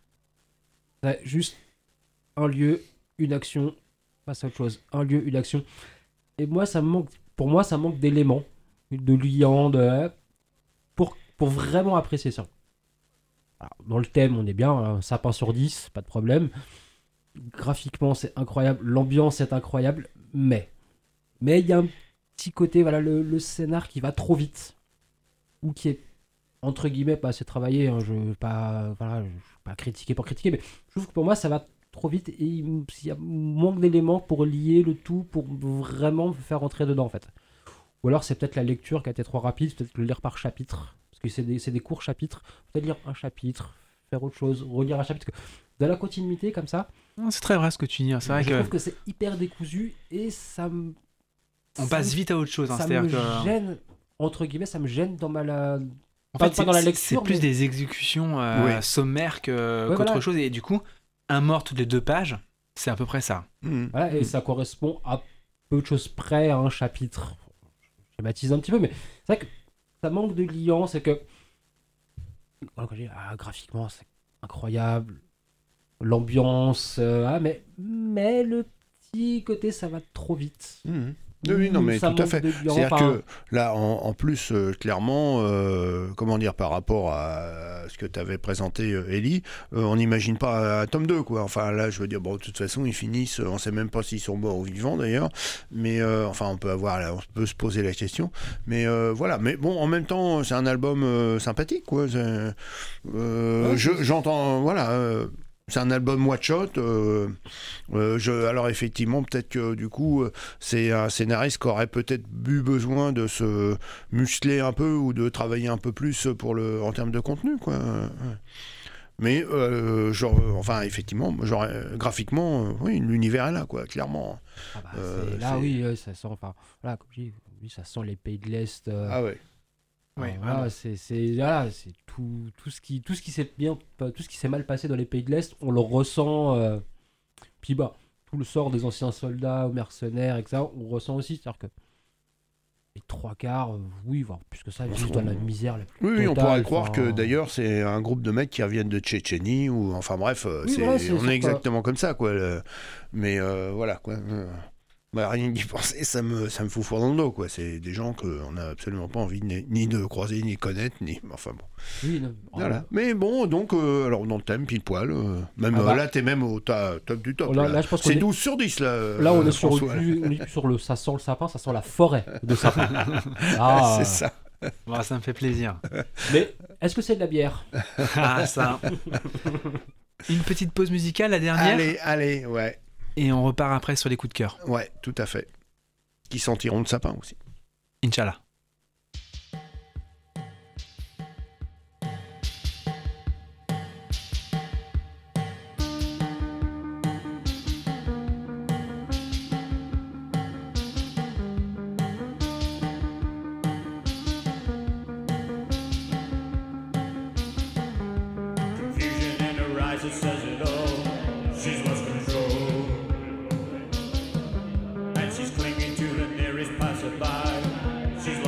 C'est juste un lieu, une action, pas à autre chose. Un lieu, une action. Et moi, ça me manque, pour moi, ça manque d'éléments. de liant, de... Pour, pour vraiment apprécier ça. Alors, dans le thème, on est bien, un sapin sur dix, pas de problème. Graphiquement, c'est incroyable, l'ambiance est incroyable, mais mais il y a un petit côté, voilà, le, le scénar qui va trop vite, ou qui est, entre guillemets, pas assez travaillé, hein, je ne veux pas, voilà, je, je veux pas critiquer pour critiquer, mais je trouve que pour moi, ça va trop vite, et il y a manque d'éléments pour lier le tout, pour vraiment me faire rentrer dedans, en fait. Ou alors, c'est peut-être la lecture qui a été trop rapide, peut-être le lire par chapitre, parce que c'est des, c'est des courts chapitres, peut-être lire un chapitre, faire autre chose, relire un chapitre, parce que dans la continuité, comme ça, Non, c'est très vrai ce que tu dis. hein. C'est vrai je que trouve que c'est hyper décousu, et ça me... on ça passe me- vite à autre chose. hein. ça C'est-à-dire me que gêne, entre guillemets, ça me gêne dans ma... La... en pas- fait, pas dans la c'est- lecture, c'est plus mais- des exécutions euh, Oui. sommaires que, Ouais, qu'autre voilà. chose. Et du coup, un mort toutes les deux pages, c'est à peu près ça. Mhm. Voilà, et ça correspond à peu de choses près à un chapitre. Je schématise un petit peu, mais c'est vrai que ça manque de liant, c'est que... Voilà, quand je dis, ah, graphiquement, c'est incroyable, l'ambiance, euh, ah, mais, mais le petit côté, ça va trop vite. Mhm. Oui, oui, non, mais Ça tout à manque fait. de liant, C'est-à-dire enfin, que là, en, en plus, euh, clairement, euh, comment dire, par rapport à ce que tu avais présenté, euh, Ellie, euh, on n'imagine pas un tome deux, quoi. Enfin, là, je veux dire, bon, de toute façon, ils finissent, on sait même pas s'ils sont morts ou vivants, d'ailleurs. Mais, euh, enfin, on peut avoir, là, on peut se poser la question. Mais euh, voilà. Mais bon, en même temps, c'est un album euh, sympathique, quoi. C'est, euh, Ouais, je- c'est- j'entends, voilà. euh, c'est un album one shot. Euh, euh, je, alors effectivement, peut-être que du coup, euh, c'est un scénariste qui aurait peut-être eu besoin de se muscler un peu ou de travailler un peu plus pour le, en termes de contenu, quoi. Ouais. Mais euh, genre, enfin, effectivement, genre, euh, graphiquement, euh, oui, l'univers est là, quoi, clairement. ah bah, euh, c'est- là, c'est- oui, euh, ça sent... Enfin, voilà, comme je dis, oui, ça sent les pays de l'Est. euh, Ah ouais. Oui, Euh, vraiment. voilà, c'est c'est voilà, c'est tout, tout ce qui tout ce qui s'est bien pas- tout ce qui s'est mal passé dans les pays de l'Est, on le ressent. euh, puis bah tout le sort des anciens soldats, mercenaires, et cetera. On ressent aussi, c'est-à-dire que les trois quarts, euh, oui, voire plus que ça, vivent dans la misère la plus Oui, oui, on totale, pourrait croire enfin, que d'ailleurs c'est un groupe de mecs qui reviennent de Tchétchénie ou enfin bref, euh, Oui, c'est, voilà, c'est on sûr est que- exactement comme ça, quoi. le- Mais euh, voilà, quoi. Euh, bah, rien d'y penser, ça me, ça me fout fort dans le dos, quoi. C'est des gens qu'on n'a absolument pas envie ni, ni de croiser, ni de connaître, ni. Enfin bon. oui, non, Voilà. Mais bon, donc, euh, alors dans le thème, pile poil. euh, même Ah euh, bah. là, t'es même au ta- top du top. Oh, là- là. là, je pense qu'on c'est est- douze sur dix, là. euh, Là, on est sur François, là. plus, on est plus sur le ça sent le sapin, ça sent la forêt de sapin. Ah, C'est ça. Bon, ça me fait plaisir. Mais est-ce que c'est de la bière? Ah, ça. Une petite pause musicale, la dernière. Allez, allez, ouais. Et on repart après sur les coups de cœur. Ouais, tout à fait. Qui sentiront de sapin aussi. Inch'Allah. Confusion in her eyes, it says it all. She's lost control. And she's clinging to the nearest passerby. She's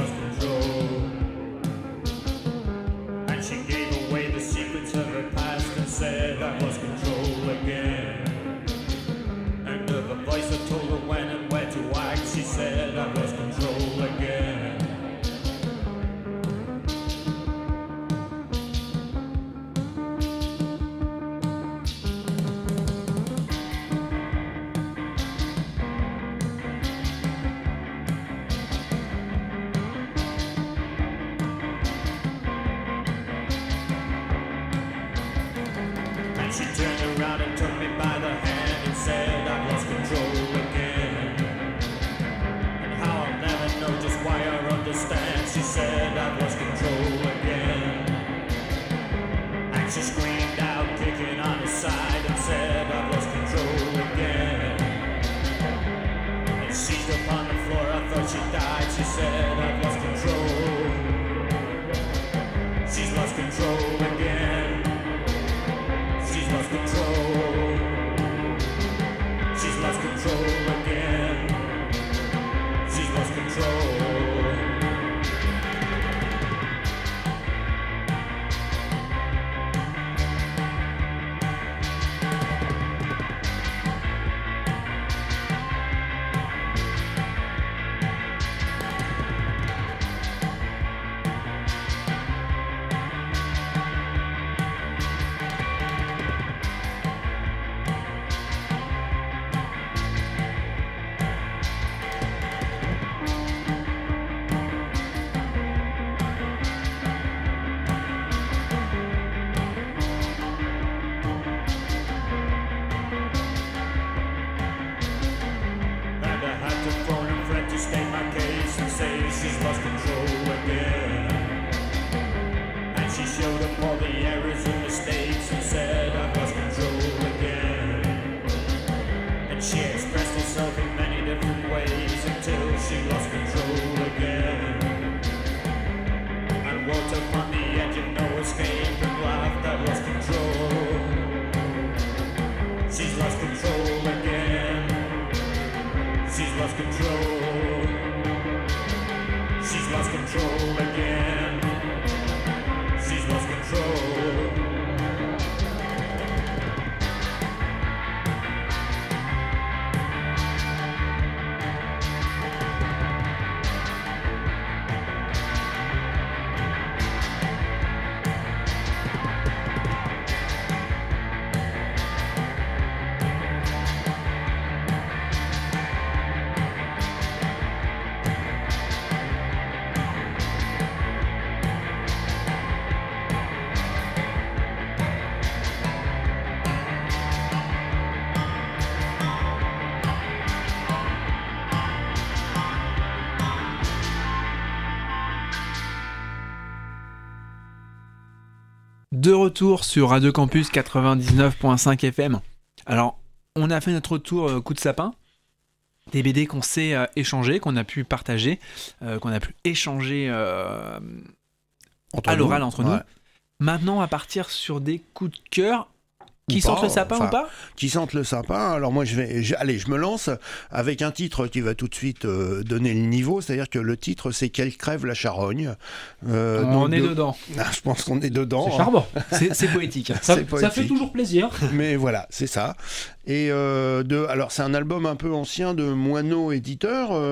De retour sur Radio Campus quatre-vingt-dix-neuf virgule cinq F M. Alors, on a fait notre tour euh, coup de sapin. Des B D qu'on s'est euh, échangés, qu'on a pu partager, euh, qu'on a pu échanger euh, Entre à nous, l'oral entre nous. ouais. Maintenant, on va partir sur des coups de cœur qui Ou sortent pas, le sapin enfin, ou pas. Qui sentent le sapin. Alors moi, je vais, je- allez, je me lance avec un titre qui va tout de suite euh, donner le niveau. C'est-à-dire que le titre, c'est Qu'elle crève la charogne. Euh, On donc est de- dedans. Ah, je pense qu'on est dedans. C'est hein. charmant. C'est, c'est poétique. Ça, C'est ça fait poétique. toujours plaisir. Mais voilà, c'est ça. Et euh, de, alors c'est un album un peu ancien de Moineau éditeur euh,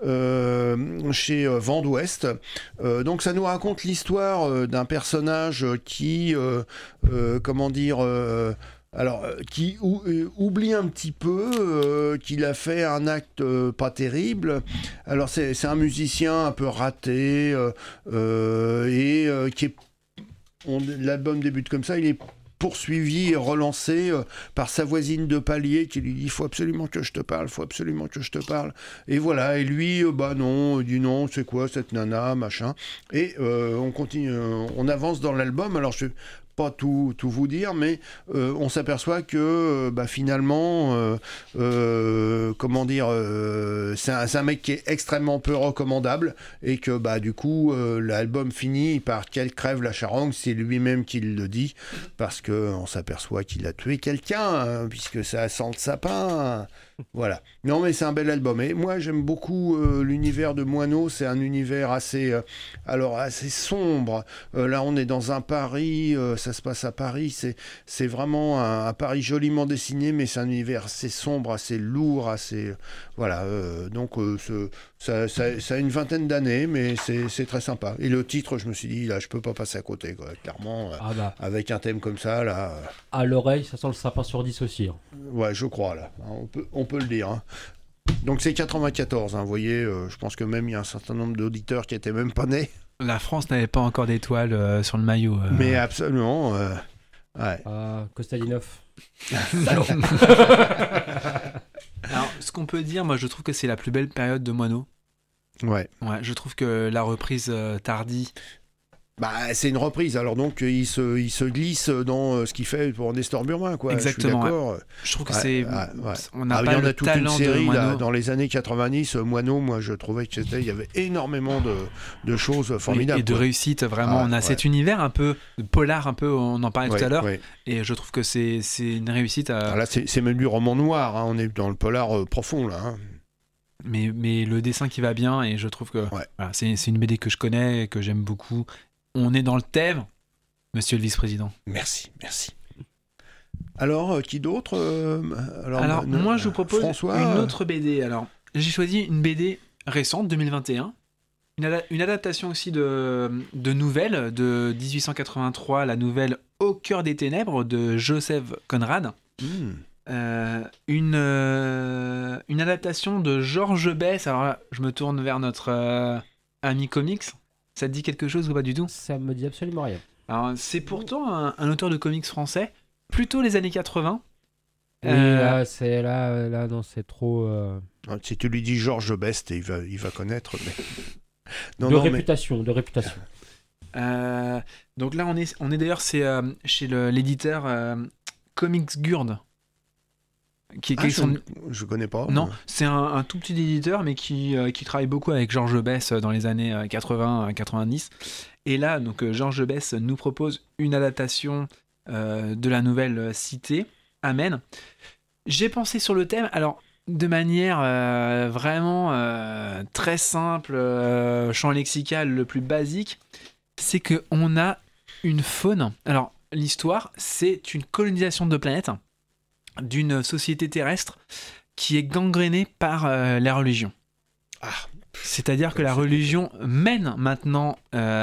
euh, chez euh, Vent d'Ouest. Euh, donc ça nous raconte l'histoire euh, d'un personnage qui, euh, euh, comment dire. Euh, Alors, euh, qui ou- euh, oublie un petit peu euh, qu'il a fait un acte euh, pas terrible. Alors, c'est, c'est un musicien un peu raté euh, euh, et euh, qui est. On, l'album débute comme ça, il est poursuivi et relancé euh, par sa voisine de palier qui lui dit il faut absolument que je te parle, il faut absolument que je te parle. Et voilà, et lui, euh, bah non, il dit non, c'est quoi cette nana, machin. Et euh, on continue, euh, on avance dans l'album. Alors, je pas tout, tout vous dire, mais euh, on s'aperçoit que euh, bah, finalement, euh, euh, comment dire, euh, c'est, un, c'est un mec qui est extrêmement peu recommandable et que bah, du coup, euh, l'album finit par Qu'elle crève la charogne, c'est lui-même qui le dit, parce qu'on s'aperçoit qu'il a tué quelqu'un, hein, puisque ça sent le sapin. Voilà. Non, mais c'est un bel album. Et moi, j'aime beaucoup euh, l'univers de Moineau. C'est un univers assez, euh, alors, assez sombre. Euh, là, on est dans un Paris. Euh, ça se passe à Paris. C'est, c'est vraiment un, un Paris joliment dessiné, mais c'est un univers assez sombre, assez lourd, assez. Voilà. Euh, donc, euh, ce, ça, ça, ça a une vingtaine d'années, mais c'est, c'est très sympa. Et le titre, je me suis dit, là, je peux pas passer à côté, quoi. Clairement, euh, Ah bah, avec un thème comme ça, là. euh, à l'oreille, ça sent le sapin sur dix aussi. hein. Ouais, je crois, là. On peut, on peut le dire. hein. Donc c'est quatre-vingt-quatorze, hein, vous voyez, euh, je pense que même il y a un certain nombre d'auditeurs qui étaient même pas nés. La France n'avait pas encore d'étoiles euh, sur le maillot. euh. Mais absolument, euh, ouais. Ah, Kostadinov. Alors, ce qu'on peut dire, moi, je trouve que c'est la plus belle période de Moineau. Ouais. Ouais, je trouve que la reprise euh, tardie. Bah, c'est une reprise, alors donc il se, il se glisse dans euh, ce qu'il fait pour Nestor Burma, quoi. Exactement, Je suis d'accord. Je trouve que Ouais, c'est. ouais, ouais. On n'a Ah, il pas y en le a toute une talent de série là, Moineau. dans les années quatre-vingt-dix. euh, Moineau, moi je trouvais que c'était, il y avait énormément de, de choses formidables. Et de quoi. réussite, vraiment. Ah ouais, on a ouais. cet univers un peu polar, un peu, on en parlait Ouais, tout à l'heure. ouais. Et je trouve que c'est, c'est une réussite. à- Alors là, c'est, c'est même du roman noir, hein, on est dans le polar euh, profond là. hein. Mais, mais le dessin qui va bien, et je trouve que Ouais. voilà, c'est, c'est une B D que je connais et que j'aime beaucoup. On est dans le thème, monsieur le vice-président. Merci, merci. Alors, euh, qui d'autre euh, Alors, Alors, ne- moi, je vous propose François, une euh, autre B D. Alors, j'ai choisi une B D récente, deux mille vingt et un. Une, ada- une adaptation aussi de, de nouvelles de dix-huit cent quatre-vingt-trois, la nouvelle Au cœur des ténèbres de Joseph Conrad. hmm, Euh, une, euh, une adaptation de Georges Bess. Alors là, je me tourne vers notre euh, ami comics. Ça te dit quelque chose ou pas du tout? Ça me dit absolument rien. Alors, c'est pourtant un, un auteur de comics français, plutôt les années quatre-vingts. Oui, Euh, là, c'est là, là, non, c'est trop euh, Si tu lui dis Georges Best, il va, il va connaître. Mais... Non, de non, mais- réputation, de réputation. Euh, donc là, on est, on est d'ailleurs c'est, euh, chez le- l'éditeur euh, Comics Gurde. Qui, Ah, qui je, sont- je connais pas. Non, c'est un, un tout petit éditeur, mais qui, euh, qui travaille beaucoup avec Georges Bess dans les années euh, quatre-vingts quatre-vingt-dix. Et là, donc euh, Georges Bess nous propose une adaptation euh, de la nouvelle euh, Cité, Amen. J'ai pensé sur le thème, alors de manière euh, vraiment euh, très simple, euh, champ lexical le plus basique, c'est que on a une faune. Alors l'histoire, c'est une colonisation de planète d'une société terrestre qui est gangrénée par euh, la religion. Ah, C'est-à-dire que la religion mène maintenant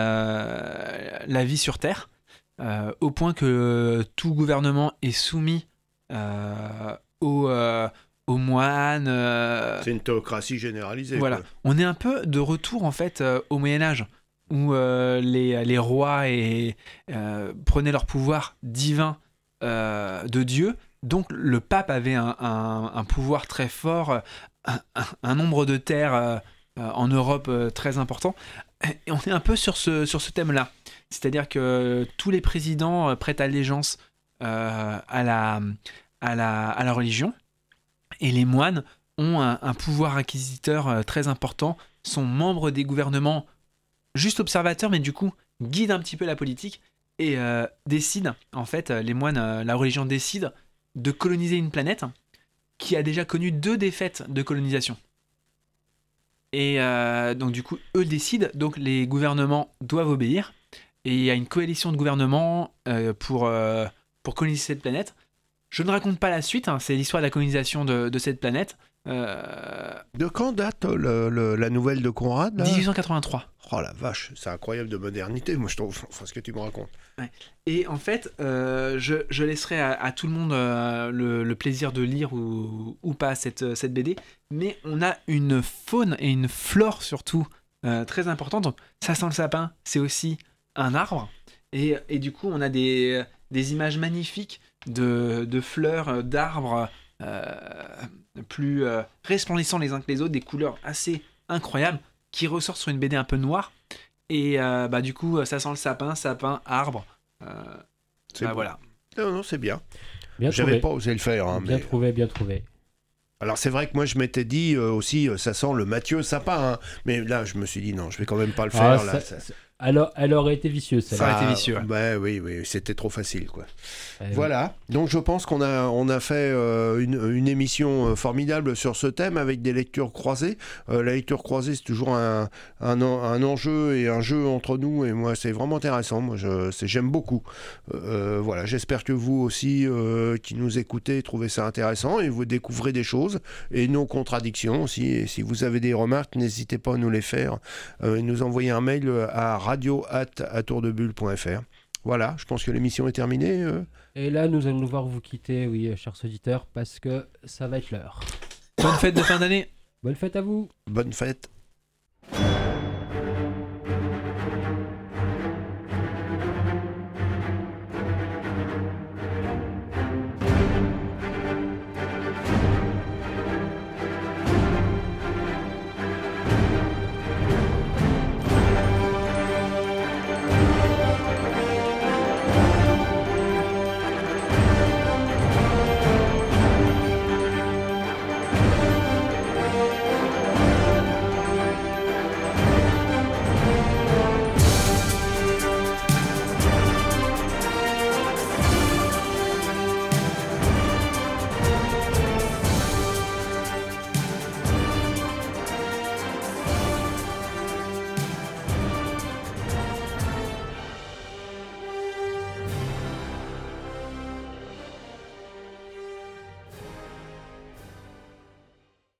euh, la vie sur Terre, euh, au point que tout gouvernement est soumis euh, aux, euh, aux moines. euh, c'est une théocratie généralisée. voilà. quoi. On est un peu de retour en fait euh, au Moyen-Âge, où euh, les, les rois et, euh, prenaient leur pouvoir divin euh, de Dieu. Donc le pape avait un, un- un pouvoir très fort, un, un- un nombre de terres euh, euh, en Europe euh, très important. Et on est un peu sur ce, sur ce thème-là. C'est-à-dire que tous les présidents euh, prêtent allégeance euh, à, la, à, la, à la religion, et les moines ont un, un pouvoir acquisiteur euh, très important, sont membres des gouvernements, juste observateurs, mais du coup guident un petit peu la politique et euh, décident, en fait, les moines, euh, la religion décide de coloniser une planète qui a déjà connu deux défaites de colonisation. Et euh, donc du coup, eux décident, donc les gouvernements doivent obéir, et il y a une coalition de gouvernements euh, pour, euh, pour coloniser cette planète. Je ne raconte pas la suite, hein, c'est l'histoire de la colonisation de, de cette planète. Euh... De quand date le, le, la nouvelle de Conrad là dix-huit cent quatre-vingt-trois. Oh la vache, c'est incroyable de modernité, moi je trouve, enfin ce que tu me racontes. Ouais. Et en fait, euh, je, je laisserai à, à tout le monde euh, le, le plaisir de lire ou, ou pas cette, cette B D, mais on a une faune et une flore surtout euh, très importante. Donc, ça sent le sapin, c'est aussi un arbre, et, et du coup on a des, des images magnifiques de, de fleurs, d'arbres euh, plus euh, resplendissants les uns que les autres, des couleurs assez incroyables qui ressortent sur une B D un peu noire, et euh, bah du coup ça sent le sapin, sapin, arbre. Euh, c'est bah bon. Voilà. Non, non, c'est bien. Bien J'avais trouvé. pas osé le faire. Hein, Bien mais... trouvé, bien trouvé. Alors c'est vrai que moi je m'étais dit euh, aussi, euh, ça sent le Mathieu Sapin, hein, mais là je me suis dit non, je vais quand même pas le Ah, faire. là, ça- ça- ça- alors, elle aurait été vicieuse, Ça celle-là. aurait été vicieux, ouais. Bah oui, oui, c'était trop facile, quoi. Eh oui. Voilà, donc je pense qu'on a, on a fait euh, une, une émission euh, formidable sur ce thème avec des lectures croisées. Euh, la lecture croisée, c'est toujours un, un, en- un enjeu et un jeu entre nous, et moi c'est vraiment intéressant, moi je, c'est, j'aime beaucoup. Euh, voilà, j'espère que vous aussi, euh, qui nous écoutez, trouvez ça intéressant et vous découvrez des choses et nos contradictions aussi. Et si vous avez des remarques, n'hésitez pas à nous les faire, euh, et nous envoyer un mail à radio arobase atourdebulle point f r. Voilà, je pense que l'émission est terminée. euh. Et là, nous allons devoir vous quitter, oui, chers auditeurs, parce que ça va être l'heure. Bonne fête de fin d'année. Bonne fête à vous. Bonne fête.